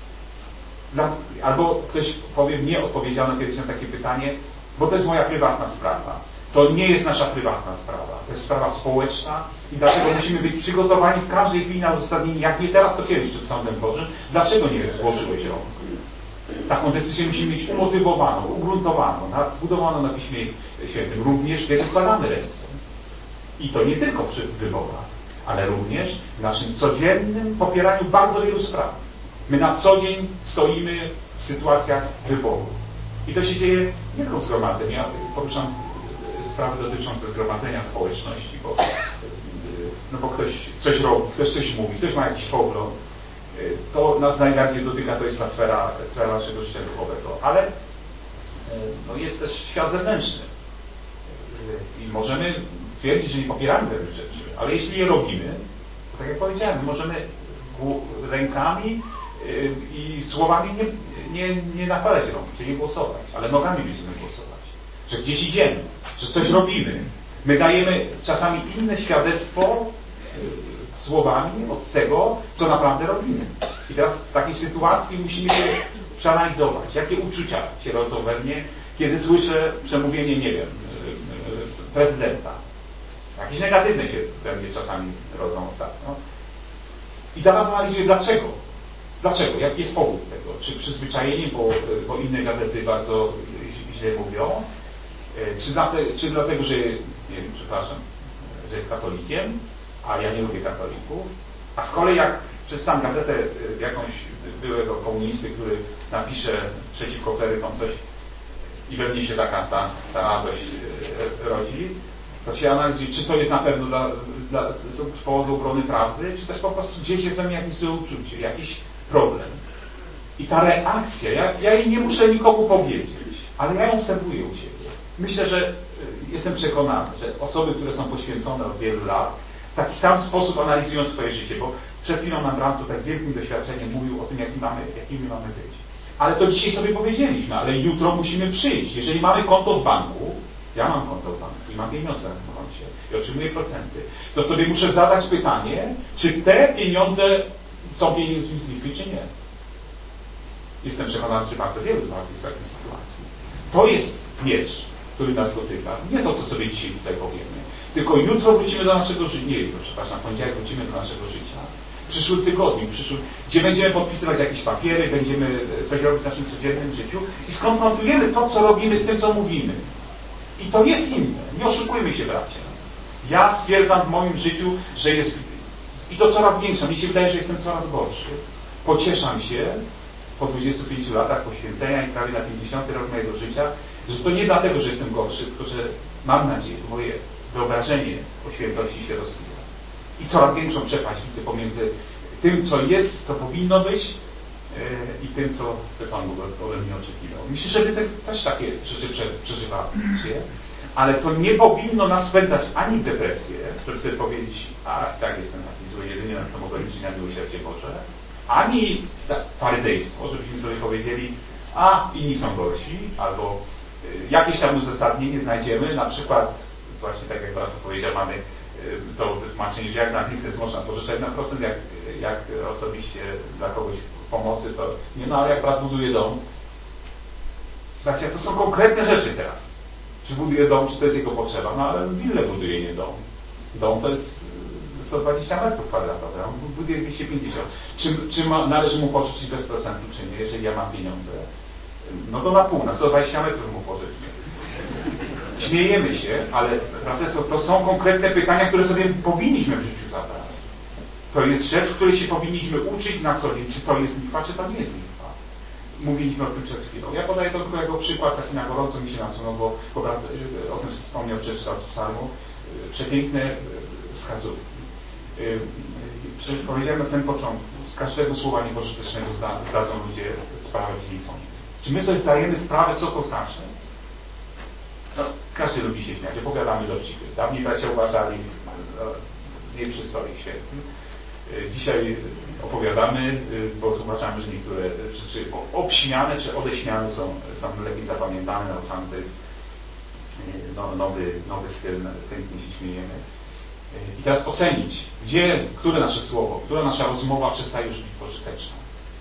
Albo ktoś powie, nie odpowiedziano kiedyś na takie pytanie, bo to jest moja prywatna sprawa. To nie jest nasza prywatna sprawa. To jest sprawa społeczna i dlatego musimy być przygotowani w każdej chwili na uzasadnienie, jak nie teraz, to kiedyś przed Sądem Bożym. Dlaczego nie włożyłeś rąk? Taką decyzję musimy mieć umotywowaną, ugruntowaną, zbudowaną na Piśmie Świętym. Również kiedy składamy ręce. I to nie tylko w wyborach, ale również w naszym codziennym popieraniu bardzo wielu spraw. My na co dzień stoimy w sytuacjach wyboru. I to się dzieje nie tylko w zgromadzeniu. Ja poruszam sprawy dotyczące zgromadzenia społeczności, bo ktoś coś robi, ktoś coś mówi, ktoś ma jakiś pogląd. To nas najbardziej dotyka, to jest ta sfera naszego życia duchowego. Ale jest też świat zewnętrzny. I możemy twierdzić, że nie popieramy pewnych rzeczy, ale jeśli je robimy, to tak jak powiedziałem, możemy rękami i słowami nie nakładać rąk, czyli nie głosować, ale nogami będziemy głosować. Że gdzieś idziemy, że coś robimy. My dajemy czasami inne świadectwo słowami od tego, co naprawdę robimy. I teraz w takiej sytuacji musimy się przeanalizować, jakie uczucia się rodzą we mnie, kiedy słyszę przemówienie, nie wiem, prezydenta. Jakieś negatywne się we mnie czasami rodzą ostatnio. I zaraz analizuję dlaczego. Dlaczego? Jaki jest powód tego? Czy przyzwyczajenie, bo inne gazety bardzo źle mówią? Czy dlatego, że, nie wiem, przepraszam, że jest katolikiem, a ja nie lubię katolików? A z kolei jak przeczytam gazetę jakąś byłego komunisty, który napisze przeciwko klerykom coś i we mnie się taka ta radość rodzi, to się analizuje, czy to jest na pewno z powodu obrony prawdy, czy też po prostu gdzieś jest we mnie jakieś złe uczucie, jakiś problem. I ta reakcja, ja jej nie muszę nikomu powiedzieć, ale ja ją obserwuję u siebie. Myślę, że jestem przekonany, że osoby, które są poświęcone od wielu lat, w taki sam sposób analizują swoje życie, bo przed chwilą nam Bram tutaj z wielkim doświadczeniem mówił o tym, jakimi mamy być. Ale to dzisiaj sobie powiedzieliśmy, ale jutro musimy przyjść. Jeżeli mamy konto w banku, ja mam konto w banku i mam pieniądze na koncie i otrzymuję procenty, to sobie muszę zadać pytanie, czy te pieniądze są pieniędzmi z lichwy, czy nie. Jestem przekonany, że bardzo wielu z Was jest w takiej sytuacji. To jest miecz, który nas dotyka. Nie to, co sobie dzisiaj tutaj powiemy. Tylko jutro wrócimy do naszego życia. Nie jutro, przepraszam, w poniedziałek wrócimy do naszego życia. W przyszłym tygodniu, gdzie będziemy podpisywać jakieś papiery, będziemy coś robić w naszym codziennym życiu i skonfrontujemy to, co robimy z tym, co mówimy. I to jest inne. Nie oszukujmy się, bracia. Ja stwierdzam w moim życiu, że jest... I to coraz większe. Mi się wydaje, że jestem coraz gorszy. Pocieszam się po 25 latach poświęcenia i prawie na 50 rok mojego życia, że to nie dlatego, że jestem gorszy, tylko że mam nadzieję, że moje wyobrażenie o świętości się rozwija. I coraz większą przepaść widzę pomiędzy tym, co jest, co powinno być i tym, co Pan Bóg ode mnie oczekiwał. Myślę, że Wy też takie rzeczy przeżywacie, ale to nie powinno nas wpędzać ani w depresję, żeby sobie powiedzieć, a tak jestem taki zły, jedynie na co mogę liczyć na miłosierdzie Boże, ani faryzejstwo, żebyśmy sobie powiedzieli, a inni są gorsi, albo jakieś tam uzasadnienie znajdziemy, na przykład, właśnie tak jak brat powiedział, mamy to wytłumaczenie, że jak na biznes można pożyczać na procent, jak osobiście dla kogoś pomocy, to nie, no ale jak brat buduje dom, znaczy, to są konkretne rzeczy teraz. Czy buduje dom, czy to jest jego potrzeba, no ale willę buduje, nie dom. Dom to jest 120 metrów kwadratowych, on buduje 250. Czy należy mu pożyczyć bez procentu, czy nie, jeżeli ja mam pieniądze? No to na pół, na 120 metrów mu pożyczmy. Śmiejemy się, ale to są konkretne pytania, które sobie powinniśmy w życiu zadać. To jest rzecz, której się powinniśmy uczyć na co dzień. Czy to jest lichwa, czy to nie jest lichwa. Mówiliśmy o tym przed chwilą. Ja podaję to tylko jako przykład, taki na gorąco mi się nasunął, bo brat o tym wspomniał, przeczytał z psalmu. Przepiękne wskazówki. Powiedziałem na samym początku, z każdego słowa niepożytecznego zdadzą ludzie sprawę w dzień sądu. Czy my sobie zdajemy sprawę, co to znaczy? No, każdy lubi się śmiać, opowiadamy dowcipy. Dawniej bracia uważali, nie przystoi świetnie. Dzisiaj opowiadamy, bo uważamy, że niektóre rzeczy obśmiane czy odeśmiane są lepiej zapamiętane, nauczane. To jest nowy styl, chętnie się śmiejemy. I teraz ocenić, które nasze słowo, która nasza rozmowa przestaje już być pożyteczna.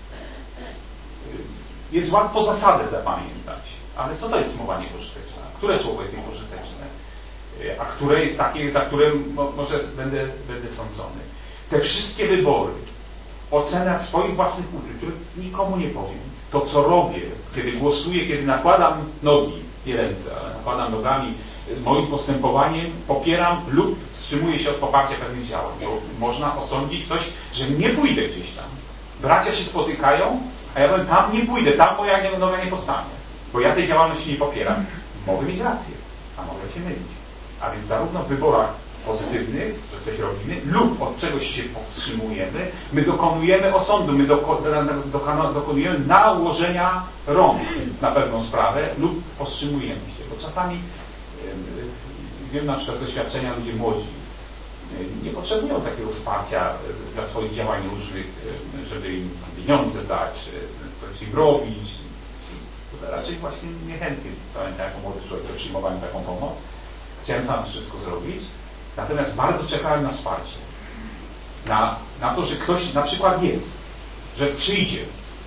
Jest łatwo zasadę zapamiętać, ale co to jest mowa niepożyteczna? Które słowo jest niepożyteczne? A które jest takie, za które może będę sądzony? Te wszystkie wybory, ocena swoich własnych uczuć, których nikomu nie powiem, to co robię, kiedy głosuję, kiedy nakładam nogi, nie ręce, ale nakładam nogami, moim postępowaniem popieram lub wstrzymuję się od poparcia pewnych działań, bo można osądzić coś, że nie pójdę gdzieś tam. Bracia się spotykają, a ja powiem, tam nie pójdę, tam moja noga nie postanie, bo ja tej działalności nie popieram. Mogę mieć rację, a mogę się mylić. A więc zarówno w wyborach pozytywnych, że coś robimy, lub od czegoś się powstrzymujemy, my dokonujemy osądu, my dokonujemy nałożenia rąk na pewną sprawę lub powstrzymujemy się. Bo czasami, wiem na przykład z doświadczenia, ludzie młodzi nie potrzebują takiego wsparcia dla swoich działań różnych, żeby im pieniądze dać, coś im robić. Raczej właśnie niechętnie, pamiętam, jako młody człowiek, przyjmowałem taką pomoc. Chciałem sam wszystko zrobić, natomiast bardzo czekałem na wsparcie. Na to, że ktoś na przykład jest. że przyjdzie.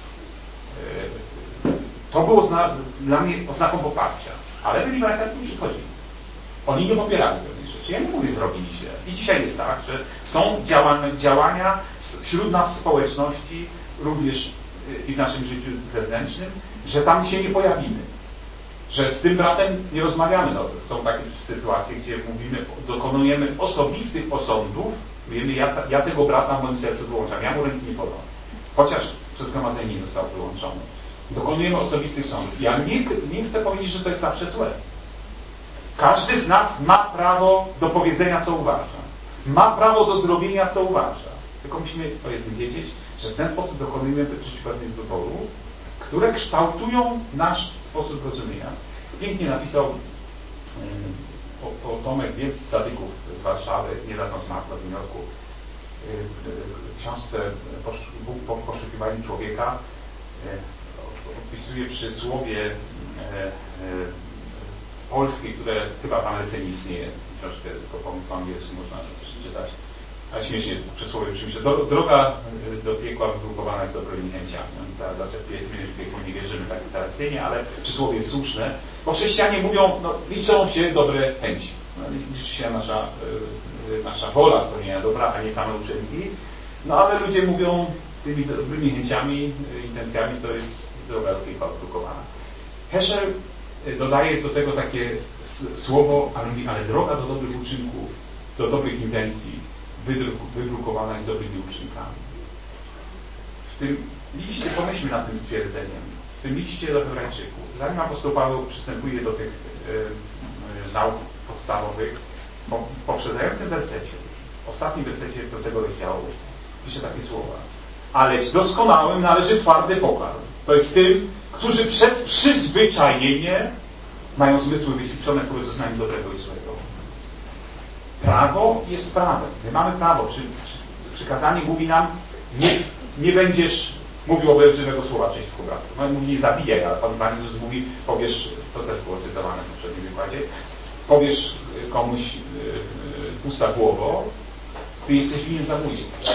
To było dla mnie oznaką poparcia. Ale byli bracia, którzy przychodzili. Oni nie popierali pewnych rzeczy. Ja nie mówię, że robili źle. I dzisiaj jest tak, że są działania wśród nas w społeczności, również i w naszym życiu zewnętrznym, że tam się nie pojawimy. Że z tym bratem nie rozmawiamy. No, są takie sytuacje, gdzie mówimy, dokonujemy osobistych osądów. Mówimy, ja tego brata w moim sercu wyłączam. Ja mu ręki nie podam. Chociaż przez zgromadzenie nie został wyłączony. Dokonujemy osobistych sądów. Ja nie chcę powiedzieć, że to jest zawsze złe. Każdy z nas ma prawo do powiedzenia, co uważa. Ma prawo do zrobienia, co uważa. Tylko musimy o jednym wiedzieć, że w ten sposób dokonujemy w życiu pewnych wyborów, które kształtują nasz sposób rozumienia. Pięknie napisał Tomek Wielki z Zadyków z Warszawy, niedawno zmarł w Nowym Jorku, w książce Bóg po poszukiwaniu człowieka opisuje przysłowie polskie, które chyba w Ameryce nie istnieje. Książkę tylko po angielsku można przeczytać. Ale śmiesznie przysłowie brzmi, że droga do piekła wybrukowana jest dobrymi chęciami. Dlaczego w piekło nie wierzymy tak tradycyjnie, ale przysłowie jest słuszne. Bo chrześcijanie mówią, liczą się dobre chęci. Liczy się nasza wola spełnienia dobra, a nie same uczynki. Ale ludzie mówią tymi dobrymi chęciami, intencjami, to jest droga do piekła wybrukowana. Heschel dodaje do tego takie słowo, ale droga do dobrych uczynków, do dobrych intencji wydrukowana jest dobrymi uczynkami. W tym liście, pomyślmy nad tym stwierdzeniem, w tym liście do Hebrajczyków, zanim apostoł Paweł przystępuje do tych nauk podstawowych, w poprzedzającym wersecie, w ostatnim wersecie do tego rozdziału, pisze takie słowa. Ależ doskonałym należy twardy pokarm. To jest tym, którzy przez przyzwyczajenie mają zmysły wyćwiczone w rozeznaniu dobrego i złego. Prawo jest prawem. My mamy prawo. Przykazanie mówi nam, nie będziesz mówił obelżywego słowa przeciwko bratu. No, mówi, nie zabijaj, ale Pan Jezus mówi, powiesz, to też było cytowane w poprzednim wykładzie, powiesz komuś pusta głowo, ty jesteś winien zabójstwa.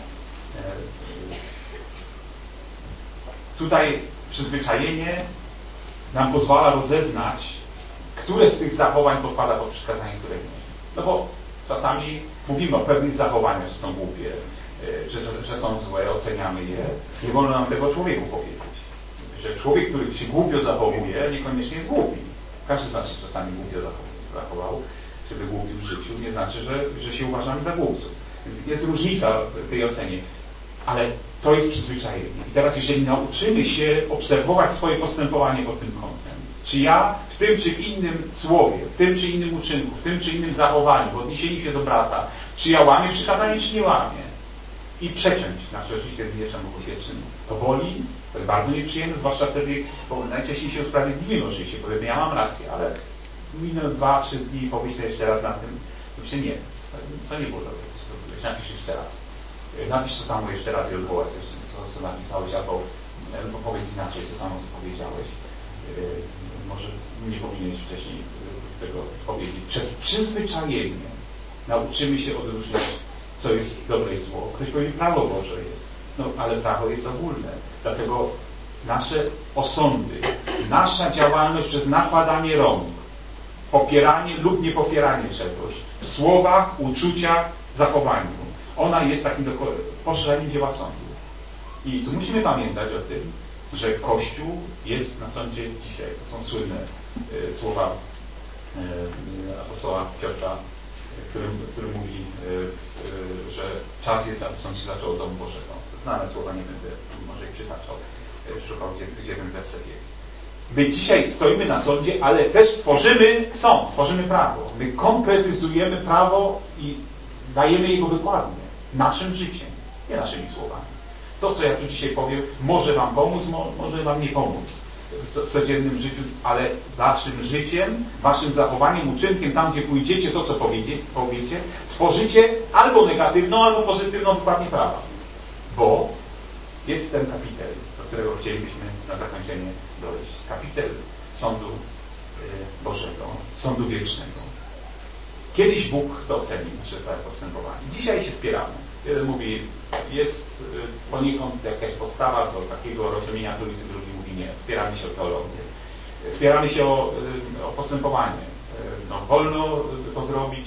Tutaj przyzwyczajenie nam pozwala rozeznać, które z tych zachowań podpada pod przykazanie, które nie. No bo czasami mówimy o pewnych zachowaniach, że są głupie, że są złe, oceniamy je. Nie wolno nam tego człowieku powiedzieć. Że człowiek, który się głupio zachowuje, niekoniecznie jest głupi. Każdy z nas się czasami głupio zachował, czy wygłupił w życiu, nie znaczy, że się uważamy za głupców. Więc jest różnica w tej ocenie. Ale to jest przyzwyczajenie. I teraz, jeżeli nauczymy się obserwować swoje postępowanie pod tym kątem, czy ja w tym czy w innym słowie, w tym czy innym uczynku, w tym czy innym zachowaniu, w odniesieniu się do brata, czy ja łamię przykazanie, czy nie łamię, i przeciąć nasze życie grzeszem obusiecznym, to boli, to jest bardzo nieprzyjemne, zwłaszcza wtedy, bo najczęściej się usprawiedliwimy oczywiście, powiedzmy, ja mam rację, ale minę 2-3 dni i pomyślę jeszcze raz nad tym, myślę, nie, to nie było dobre, napisz jeszcze raz. Napisz to samo jeszcze raz i odwołać co napisałeś, albo powiedz inaczej to samo, co powiedziałeś. Może nie powinieneś wcześniej tego powiedzieć. Przez przyzwyczajenie nauczymy się odróżniać, co jest dobre i zło. Ktoś powie, prawo Boże jest. No, ale prawo jest ogólne. Dlatego nasze osądy, nasza działalność przez nakładanie rąk, popieranie lub niepopieranie czegoś, w słowach, uczuciach, zachowaniu, ona jest takim poszerzeniem dzieła sądu. I tu musimy pamiętać o tym, że Kościół jest na sądzie dzisiaj. To są słynne słowa apostoła Piotra, który mówi, że czas jest, aby sąd się zaczął od domu Bożego. Znane słowa, nie będę może ich przytaczał, szukał, gdzie ten werset jest. My dzisiaj stoimy na sądzie, ale też tworzymy sąd, tworzymy prawo. My konkretyzujemy prawo i dajemy jego wykładnię naszym życiem, nie naszymi słowami. To, co ja tu dzisiaj powiem, może wam pomóc, może wam nie pomóc w codziennym życiu, ale waszym życiem, waszym zachowaniem, uczynkiem, tam gdzie pójdziecie, to co powiecie, tworzycie albo negatywną, albo pozytywną wykładnię prawa. Bo jest ten kapitel, do którego chcielibyśmy na zakończenie dojść. Kapitel sądu Bożego, sądu wiecznego. Kiedyś Bóg to oceni nasze całe postępowanie. Dzisiaj się spieramy. Jeden mówi, jest poniekąd jakaś podstawa do takiego rozumienia trójcy, drugi mówi nie. Spieramy się o teologię. Spieramy się o postępowanie. No, wolno to zrobić,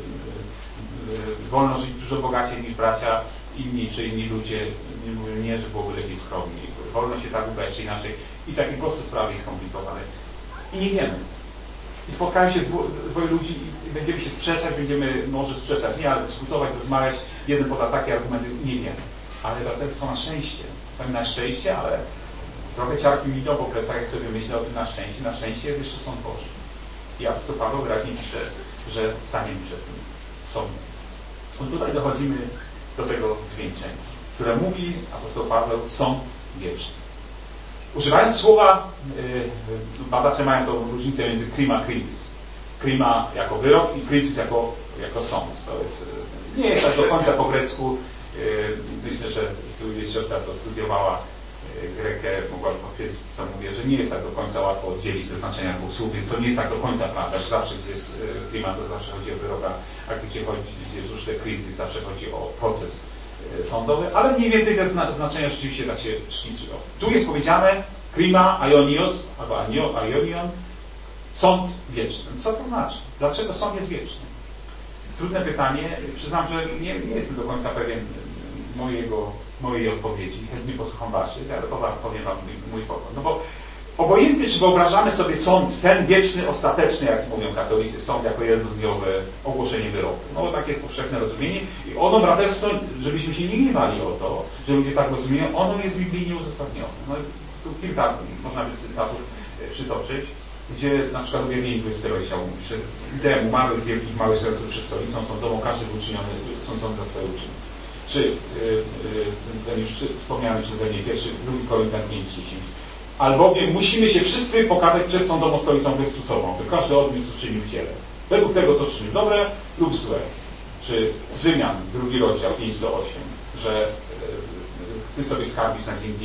wolno żyć dużo bogaciej niż bracia inni czy inni ludzie. Nie mówią nie, że byłoby lepiej skromniej. Wolno się tak ubrać czy inaczej. I takie proste sprawy skomplikowane. I nie wiemy. I spotkają się dwoje ludzi i będziemy się sprzeczać, będziemy może sprzeczać, nie, ale dyskutować, rozmawiać, jeden poda takie argumenty, nie wiemy. Ale braterstwo na szczęście. Powiem na szczęście, ale trochę ciarki mi idą po plecach, jak sobie myślę o tym na szczęście. Na szczęście jest jeszcze Sąd Boży. I apostoł Paweł wyraźnie pisze, że staniemy przed tym sądem. I tutaj dochodzimy do tego zwieńczenia, które mówi apostoł Paweł, sąd wieczny. Używając słowa, badacze mają tą różnicę między krima a kryzys. Krima jako wyrok i kryzys jako sąd. To jest, nie jest tak do końca po grecku. Myślę, że tu jest siostra, co studiowała Grekę, mogłaby potwierdzić, co mówię, że nie jest tak do końca łatwo oddzielić te znaczenia dwóch słów, więc to nie jest tak do końca prawda, że zawsze, gdzie jest klima, to zawsze chodzi o wyroka, a gdzie jest użyte kryzys, zawsze chodzi o proces sądowy, ale mniej więcej te znaczenia rzeczywiście tak się szkicują. Tu jest powiedziane krima aionios, albo aionion, sąd wieczny. Co to znaczy? Dlaczego sąd jest wieczny? Trudne pytanie. Przyznam, że nie jestem do końca pewien mojej odpowiedzi. Chętnie posłucham waszych, ale powiem wam mój pogląd. No bo obojętnie, czy wyobrażamy sobie sąd, ten wieczny, ostateczny, jak mówią katolicy, sąd jako jednodniowe ogłoszenie wyroku. No bo takie jest powszechne rozumienie. I ono, braterstwo, żebyśmy się nie gniewali o to, że ludzie tak rozumieją, ono jest biblijnie uzasadnione. No, tu kilka, można by cytatów przytoczyć, gdzie na przykład objawienie 20 rozdziału mówi, że idea umarłych, wielkich, małych serców przed stolicą sądową, każdy był uczyniony, sądzony za swoje uczyny. Czy ten już wspomniany przeze mnie pierwszy, 2 Koryntian 5:10. Albowiem musimy się wszyscy pokazać przed sądową stolicą Chrystusową, by każdy od nas uczynił w ciele. Według tego, co czynił dobre lub złe. Czy Rzymian, 2 rozdział 5-8, że ty sobie skarbisz na dzień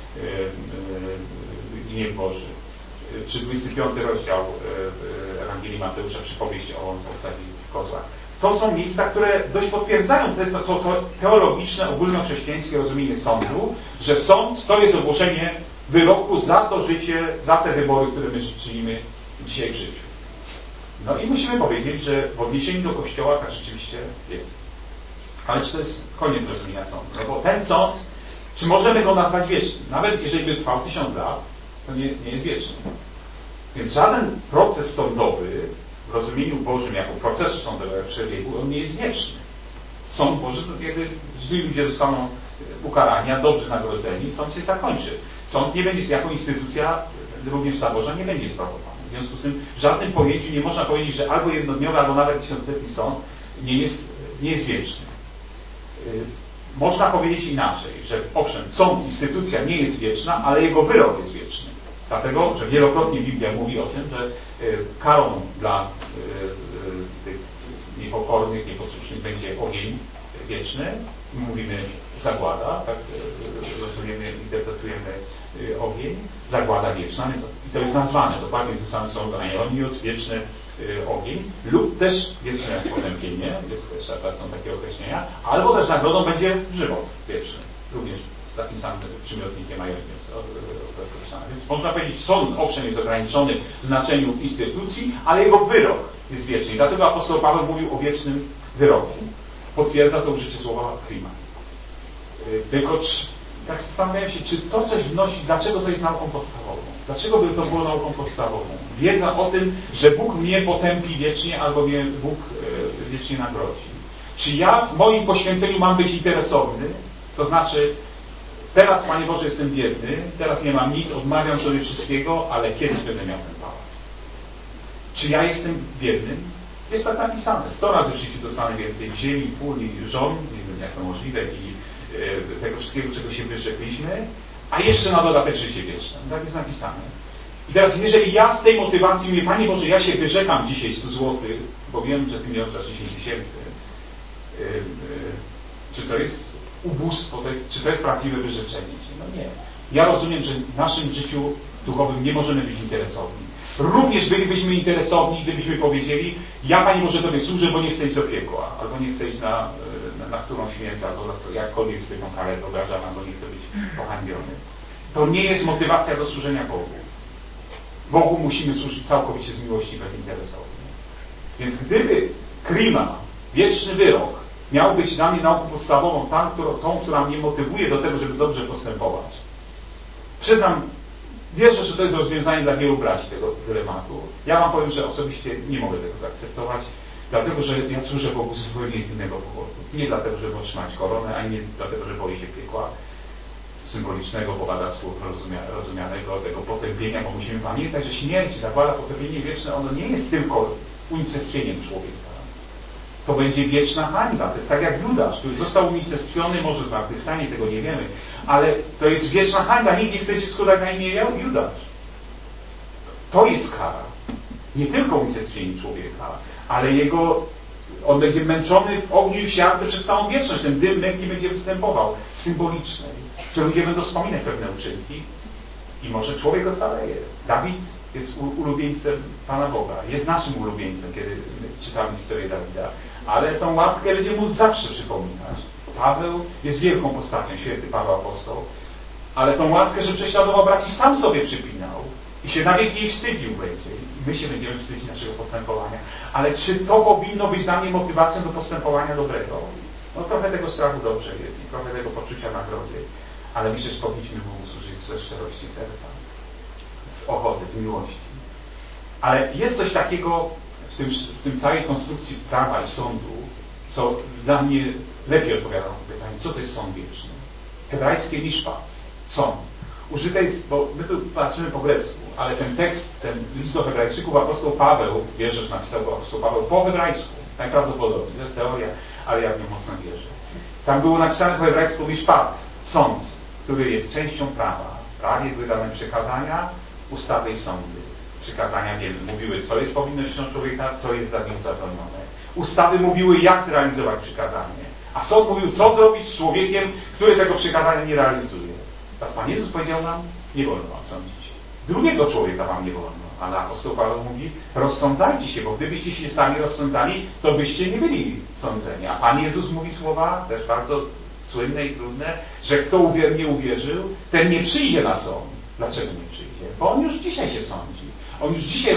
gniew Boży. Czy 25 rozdział Ewangelii Mateusza, przypowieść o owcach i kozłach. To są miejsca, które dość potwierdzają to teologiczne, ogólnochrześcijańskie rozumienie sądu, że sąd to jest ogłoszenie wyroku za to życie, za te wybory, które my czynimy dzisiaj w życiu. No i musimy powiedzieć, że w odniesieniu do Kościoła tak rzeczywiście jest. Ale czy to jest koniec rozumienia sądu? No bo ten sąd, czy możemy go nazwać wiecznym? Nawet jeżeli by trwał 1000 lat, to nie jest wieczny. Więc żaden proces sądowy w rozumieniu Bożym jako procesu sądowego w przebiegu, on nie jest wieczny. Sąd Boży, kiedy źli ludzie zostaną ukarani, a dobrzy nagrodzeni, sąd się zakończy. Sąd nie będzie jako instytucja, również ta Boża, nie będzie sprawowana. W związku z tym w żadnym pojęciu nie można powiedzieć, że albo jednodniowy, albo nawet 1000-letni sąd nie jest wieczny. Można powiedzieć inaczej, że owszem, sąd, instytucja nie jest wieczna, ale jego wyrok jest wieczny. Dlatego, że wielokrotnie Biblia mówi o tym, że karą dla tych niepokornych, nieposłusznych będzie ogień wieczny. Mówimy zagłada, tak rozumiemy, interpretujemy ogień, zagłada wieczna, więc i to jest nazwane, dokładnie tu sam są aionios, wieczny ogień, lub też wieczne potępienie, są takie określenia, albo też nagrodą będzie żywot wieczny, również z takim samym przymiotnikiem aionios określany. Więc można powiedzieć, sąd owszem jest ograniczony w znaczeniu instytucji, ale jego wyrok jest wieczny. Dlatego apostoł Paweł mówił o wiecznym wyroku. Potwierdza to użycie słowa krima. Tylko tak zastanawiam się, czy to coś wnosi, dlaczego to jest nauką podstawową? Dlaczego by to było nauką podstawową? Wiedza o tym, że Bóg mnie potępi wiecznie, albo mnie Bóg wiecznie nagrodzi. Czy ja w moim poświęceniu mam być interesowny? To znaczy, teraz, Panie Boże, jestem biedny, teraz nie mam nic, odmawiam sobie wszystkiego, ale kiedyś będę miał ten pałac. Czy ja jestem biednym? Jest tak napisane. 100 razy w życiu dostanę więcej ziemi, pól i żon, nie wiem jak to możliwe, i tego wszystkiego, czego się wyrzekliśmy, a jeszcze na dodatek życie wieczne. Tak jest napisane. I teraz, jeżeli ja z tej motywacji mówię, Panie Boże, ja się wyrzekam dzisiaj 100 zł, bo wiem, że Ty mi oddasz 10 000, czy to jest ubóstwo, czy to jest prawdziwe wyrzeczenie się? No nie. Ja rozumiem, że w naszym życiu duchowym nie możemy być interesowni. Również bylibyśmy interesowni, gdybyśmy powiedzieli, ja Panie Boże Tobie służę, bo nie chcę iść do piekła, albo nie chcę iść na którą śmierć, albo jakkolwiek sobie tą karę wyobrażam, albo nie chcę być pohańbiony. To nie jest motywacja do służenia Bogu. Bogu musimy służyć całkowicie z miłości bezinteresownie. Więc gdyby klima, wieczny wyrok miał być dla mnie nauką podstawową, tą, która mnie motywuje do tego, żeby dobrze postępować. Przyznam, wierzę, że to jest rozwiązanie dla wielu braci tego dylematu. Ja wam powiem, że osobiście nie mogę tego zaakceptować, dlatego, że ja służę Bogu zupełnie z innego powodu. Nie dlatego, żeby otrzymać koronę, ani nie dlatego, że boję się piekła symbolicznego, bogactwa rozumianego, tego potępienia, bo musimy pamiętać, że śmierć, zagłada, potępienie wieczne, ono nie jest tylko unicestwieniem człowieka. To będzie wieczna hańba. To jest tak jak Judasz, który został unicestwiony, może zmartwychwstanie, tego nie wiemy, ale to jest wieczna hańba. Nikt nie chce się składać na imię Judasz. To jest kara. Nie tylko unicestwienie człowieka, ale on będzie męczony w ogniu i w siarce przez całą wieczność. Ten dym męki będzie występował, symboliczny, że ludzie będą wspominać pewne uczynki i może człowiek ocaleje. Dawid jest ulubieńcem Pana Boga. Jest naszym ulubieńcem, kiedy czytamy historię Dawida. Ale tą łapkę będzie mu zawsze przypominać. Paweł jest wielką postacią, święty Paweł Apostoł, ale tą łapkę, że prześladował braci, sam sobie przypinał i się na wieki jej wstydził będzie. I my się będziemy wstydzić naszego postępowania. Ale czy to powinno być dla mnie motywacją do postępowania dobrego? No trochę tego strachu dobrze jest i trochę tego poczucia nagrody. Ale myślę, że powinniśmy mu służyć ze szczerości serca, z ochoty, z miłości. Ale jest coś takiego w tym całej konstrukcji prawa i sądu, co dla mnie lepiej odpowiada na to pytanie, co to jest sąd wieczny? Hebrajskie mishpat, sąd. Użyte jest, bo my tu patrzymy po grecku, ale ten tekst, ten list do Hebrajczyków apostoł Paweł, wierzę, że napisał go apostoł Paweł po hebrajsku, najprawdopodobniej, to jest teoria, ale ja w nią mocno wierzę. Tam było napisane po hebrajsku mishpat, sąd, który jest częścią prawa. W prawie były dane przykazania, ustawy i sądy. Przykazania mówiły, co jest powinnością człowieka, co jest dla niego zabronione. Ustawy mówiły, jak zrealizować przykazanie. A sąd mówił, co zrobić z człowiekiem, który tego przykazania nie realizuje. Teraz Pan Jezus powiedział nam, nie wolno wam sądzić. Drugiego człowieka wam nie wolno. Ale apostoł Paweł mówi, rozsądzajcie się, bo gdybyście się sami rozsądzali, to byście nie byli sądzeni. A Pan Jezus mówi słowa, też bardzo słynne i trudne, że kto nie uwierzył, ten nie przyjdzie na sąd. Dlaczego nie przyjdzie? Bo on już dzisiaj się sądzi. On już dzisiaj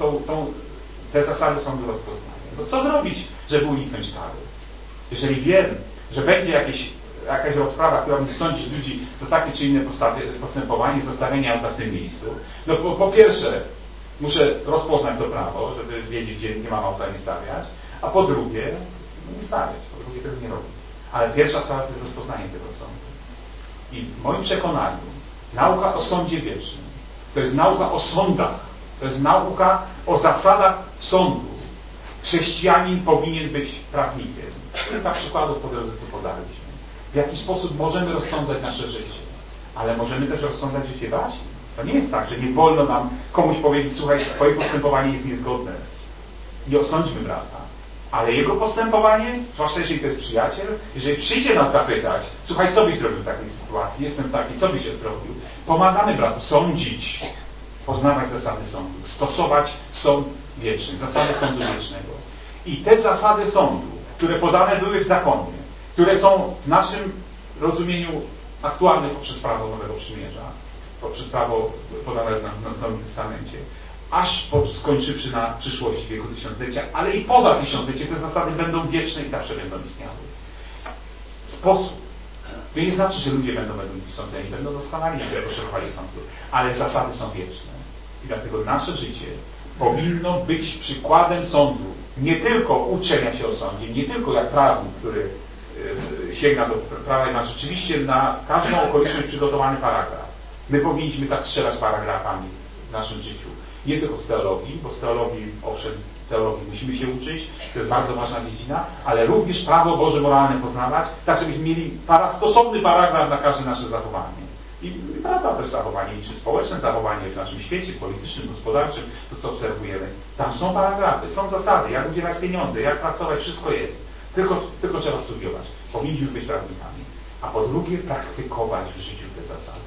te zasady sądu rozpoznaje. No co zrobić, żeby uniknąć kary? Jeżeli wiem, że będzie jakaś rozprawa, która będzie sądzić ludzi za takie czy inne postępowanie, zostawienie auta w tym miejscu, no po pierwsze muszę rozpoznać to prawo, żeby wiedzieć, gdzie nie mam auta nie stawiać, a po drugie nie stawiać, po drugie tego nie robić. Ale pierwsza sprawa to jest rozpoznanie tego sądu. I w moim przekonaniu nauka o sądzie wiecznym to jest nauka o sądach, to jest nauka o zasadach sądu. Chrześcijanin powinien być prawnikiem. Kilka przykładów po drodze tu podaliśmy. W jaki sposób możemy rozsądzać nasze życie, ale możemy też rozsądzać życie braci. To nie jest tak, że nie wolno nam komuś powiedzieć, słuchaj, twoje postępowanie jest niezgodne. Nie osądźmy brata. Ale jego postępowanie, zwłaszcza jeżeli to jest przyjaciel, jeżeli przyjdzie nas zapytać, słuchaj, co byś zrobił w takiej sytuacji, jestem taki, co byś odrobił, pomagamy bratu sądzić, poznawać zasady sądu, stosować sąd wieczny, zasady sądu wiecznego. I te zasady sądu, które podane były w zakonie, które są w naszym rozumieniu aktualne poprzez prawo Nowego Przymierza, poprzez prawo podane w Nowym Testamencie, aż skończywszy na przyszłości wieku tysiąclecia, ale i poza tysiąclecie te zasady będą wieczne i zawsze będą istniały. Sposób. To nie znaczy, że ludzie będą sądzeni, będą doskonali, że potrzebowali sądu, ale zasady są wieczne. I dlatego nasze życie powinno być przykładem sądu. Nie tylko uczenia się o sądzie, nie tylko jak prawnik, który sięga do prawa i ma rzeczywiście na każdą okoliczność przygotowany paragraf. My powinniśmy tak strzelać paragrafami w naszym życiu. Nie tylko z teologii, bo z teologii, owszem, teologii musimy się uczyć, to jest bardzo ważna dziedzina, ale również prawo Boże moralne poznawać, tak żebyśmy mieli stosowny paragraf na każde nasze zachowanie. I prawda też zachowanie, czy społeczne zachowanie w naszym świecie politycznym, gospodarczym, to co obserwujemy. Tam są paragrafy, są zasady, jak udzielać pieniądze, jak pracować, wszystko jest. Tylko trzeba studiować. Powinniśmy być prawnikami. A po drugie, praktykować w życiu te zasady.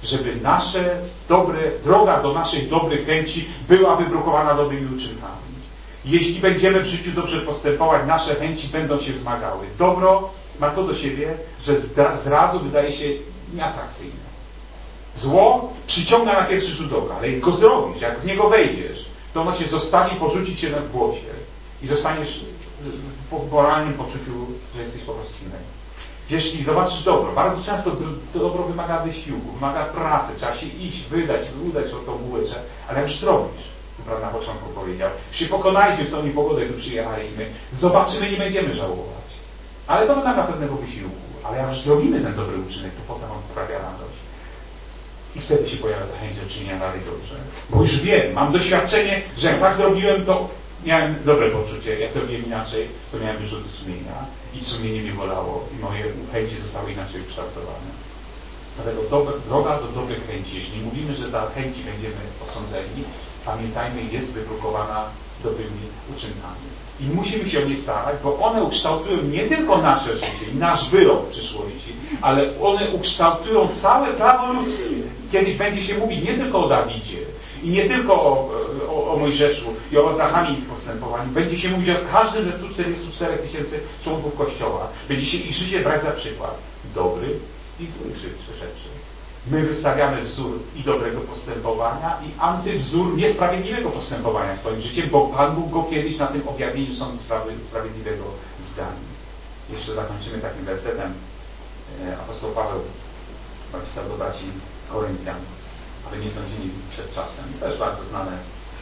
żeby droga do naszych dobrych chęci była wybrukowana dobrymi uczynkami. Jeśli będziemy w życiu dobrze postępować, nasze chęci będą się wymagały. Dobro ma to do siebie, że zrazu wydaje się nieatrakcyjne. Zło przyciąga na pierwszy rzut oka, ale jak go zrobisz, jak w niego wejdziesz, to ono cię zostawi, porzucić cię na błocie i zostaniesz w moralnym poczuciu, że jesteś po prostu inny. Jeśli zobaczysz dobro, bardzo często to dobro wymaga wysiłku, wymaga pracy, trzeba się iść, udać o tą bułeczę, ale jak już zrobisz, prawda, na początku powiedział, już się pokonaliśmy w tą niepogodę, tu przyjechaliśmy, zobaczymy, nie będziemy żałować. Ale to wymaga pewnego wysiłku, ale jak już zrobimy ten dobry uczynek, to potem on sprawia radość. I wtedy się pojawia ta chęć do czynienia dalej dobrze. Bo już wiem, mam doświadczenie, że jak tak zrobiłem, to miałem dobre poczucie. Jak zrobiłem inaczej, to miałem wyrzuty sumienia i sumienie mnie bolało i moje chęci zostały inaczej ukształtowane. Dlatego droga do dobrych chęci. Jeśli mówimy, że za chęci będziemy osądzeni, pamiętajmy, jest wybrukowana dobrymi uczynkami. I musimy się o nie starać, bo one ukształtują nie tylko nasze życie i nasz wyrok w przyszłości, ale one ukształtują całe prawo ludzkie. Kiedyś będzie się mówić nie tylko o Dawidzie i nie tylko o Mojżeszu i o Abrahamie i ich postępowaniu. Będzie się mówić o każdym ze 144 000 członków Kościoła. Będzie się ich życie brać za przykład. Dobry i zły rzeczy. My wystawiamy wzór i dobrego postępowania i antywzór niesprawiedliwego postępowania swoim życiem, bo Pan Bóg go kiedyś na tym objawieniu sądu sprawiedliwego zgani. Jeszcze zakończymy takim wersetem. Apostoł Paweł napisał do braci Koryntian, aby nie sądzili przed czasem. Też bardzo znane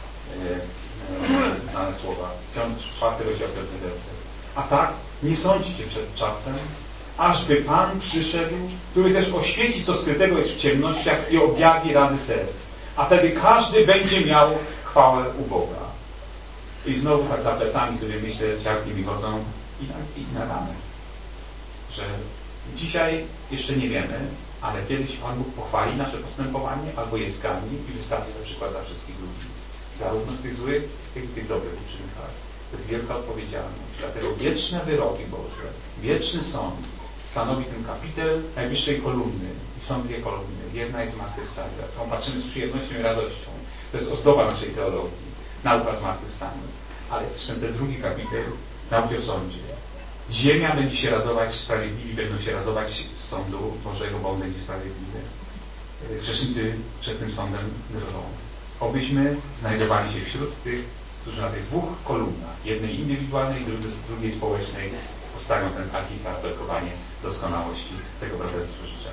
słowa. 4 rozdział 5 werset. A tak, nie sądźcie przed czasem, ażby Pan przyszedł, który też oświeci, co skrytego jest w ciemnościach i objawi rany serc. A wtedy każdy będzie miał chwałę u Boga. I znowu tak za plecami sobie myślę, ciarki mi chodzą i na ramy. Że dzisiaj jeszcze nie wiemy, ale kiedyś Pan Bóg pochwali nasze postępowanie albo je zgani i wystawi za przykład dla wszystkich ludzi. Zarówno w tych złych, jak i w tych dobrych uczynkach. To jest wielka odpowiedzialność. Dlatego wieczne wyroki Boże, wieczny sąd stanowi ten kapitel najwyższej kolumny. I są dwie kolumny. Jedna jest zmartwychwstania, którą patrzymy z przyjemnością i radością. To jest ozdoba naszej teologii. Nauka zmartwychwstania. Ale jest jeszcze ten drugi kapitel, nauki o sądzie. Ziemia będzie się radować, sprawiedliwi będą się radować z sądu Bożego, bo On będzie sprawiedliwy. Grzesznicy przed tym sądem drżą. Obyśmy znajdowali się wśród tych, którzy na tych dwóch kolumnach, jednej indywidualnej, drugiej społecznej, postawią ten architrav, belkowanie doskonałości. Tego braterstwa życzę.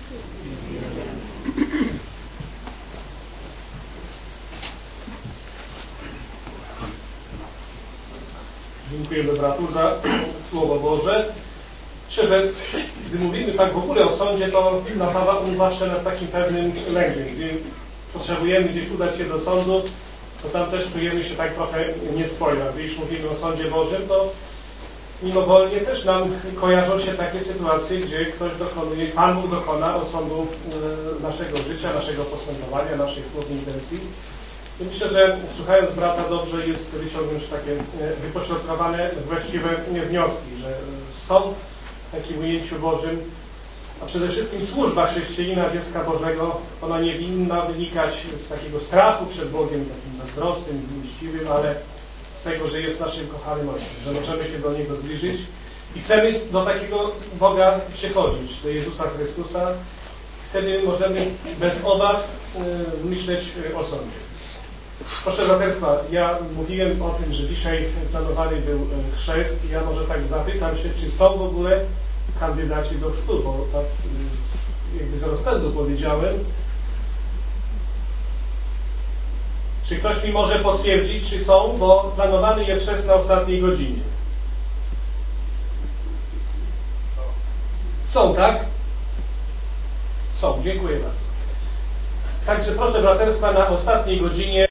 Dziękujemy bratu za Słowo Boże. Myślę, że gdy mówimy tak w ogóle o sądzie, to napawa on zawsze nas takim pewnym lękiem. Gdy potrzebujemy gdzieś udać się do sądu, to tam też czujemy się tak trochę nieswojo. Gdy już mówimy o sądzie Bożym, to mimowolnie też nam kojarzą się takie sytuacje, gdzie ktoś dokonuje, Pan Bóg dokona osądu naszego życia, naszego postępowania, naszych słów i intencji. I myślę, że słuchając brata dobrze jest wyciągnąć takie wypośrodkowane, właściwe wnioski, że sąd w takim ujęciu Bożym, a przede wszystkim służba chrześcijanina, dziecka Bożego, ona nie winna wynikać z takiego strachu przed Bogiem, takim zazdrosnym, mściwym, ale z tego, że jest naszym kochanym Ojcem, że możemy się do Niego zbliżyć i chcemy do takiego Boga przychodzić, do Jezusa Chrystusa. Wtedy możemy bez obaw myśleć o sądzie. Proszę braterstwa, ja mówiłem o tym, że dzisiaj planowany był chrzest i ja może tak zapytam się, czy są w ogóle kandydaci do chrztu, bo tak jakby z rozpędu powiedziałem. Czy ktoś mi może potwierdzić, czy są, bo planowany jest chrzest na ostatniej godzinie. Są, tak? Są, dziękuję bardzo. Także proszę braterstwa, na ostatniej godzinie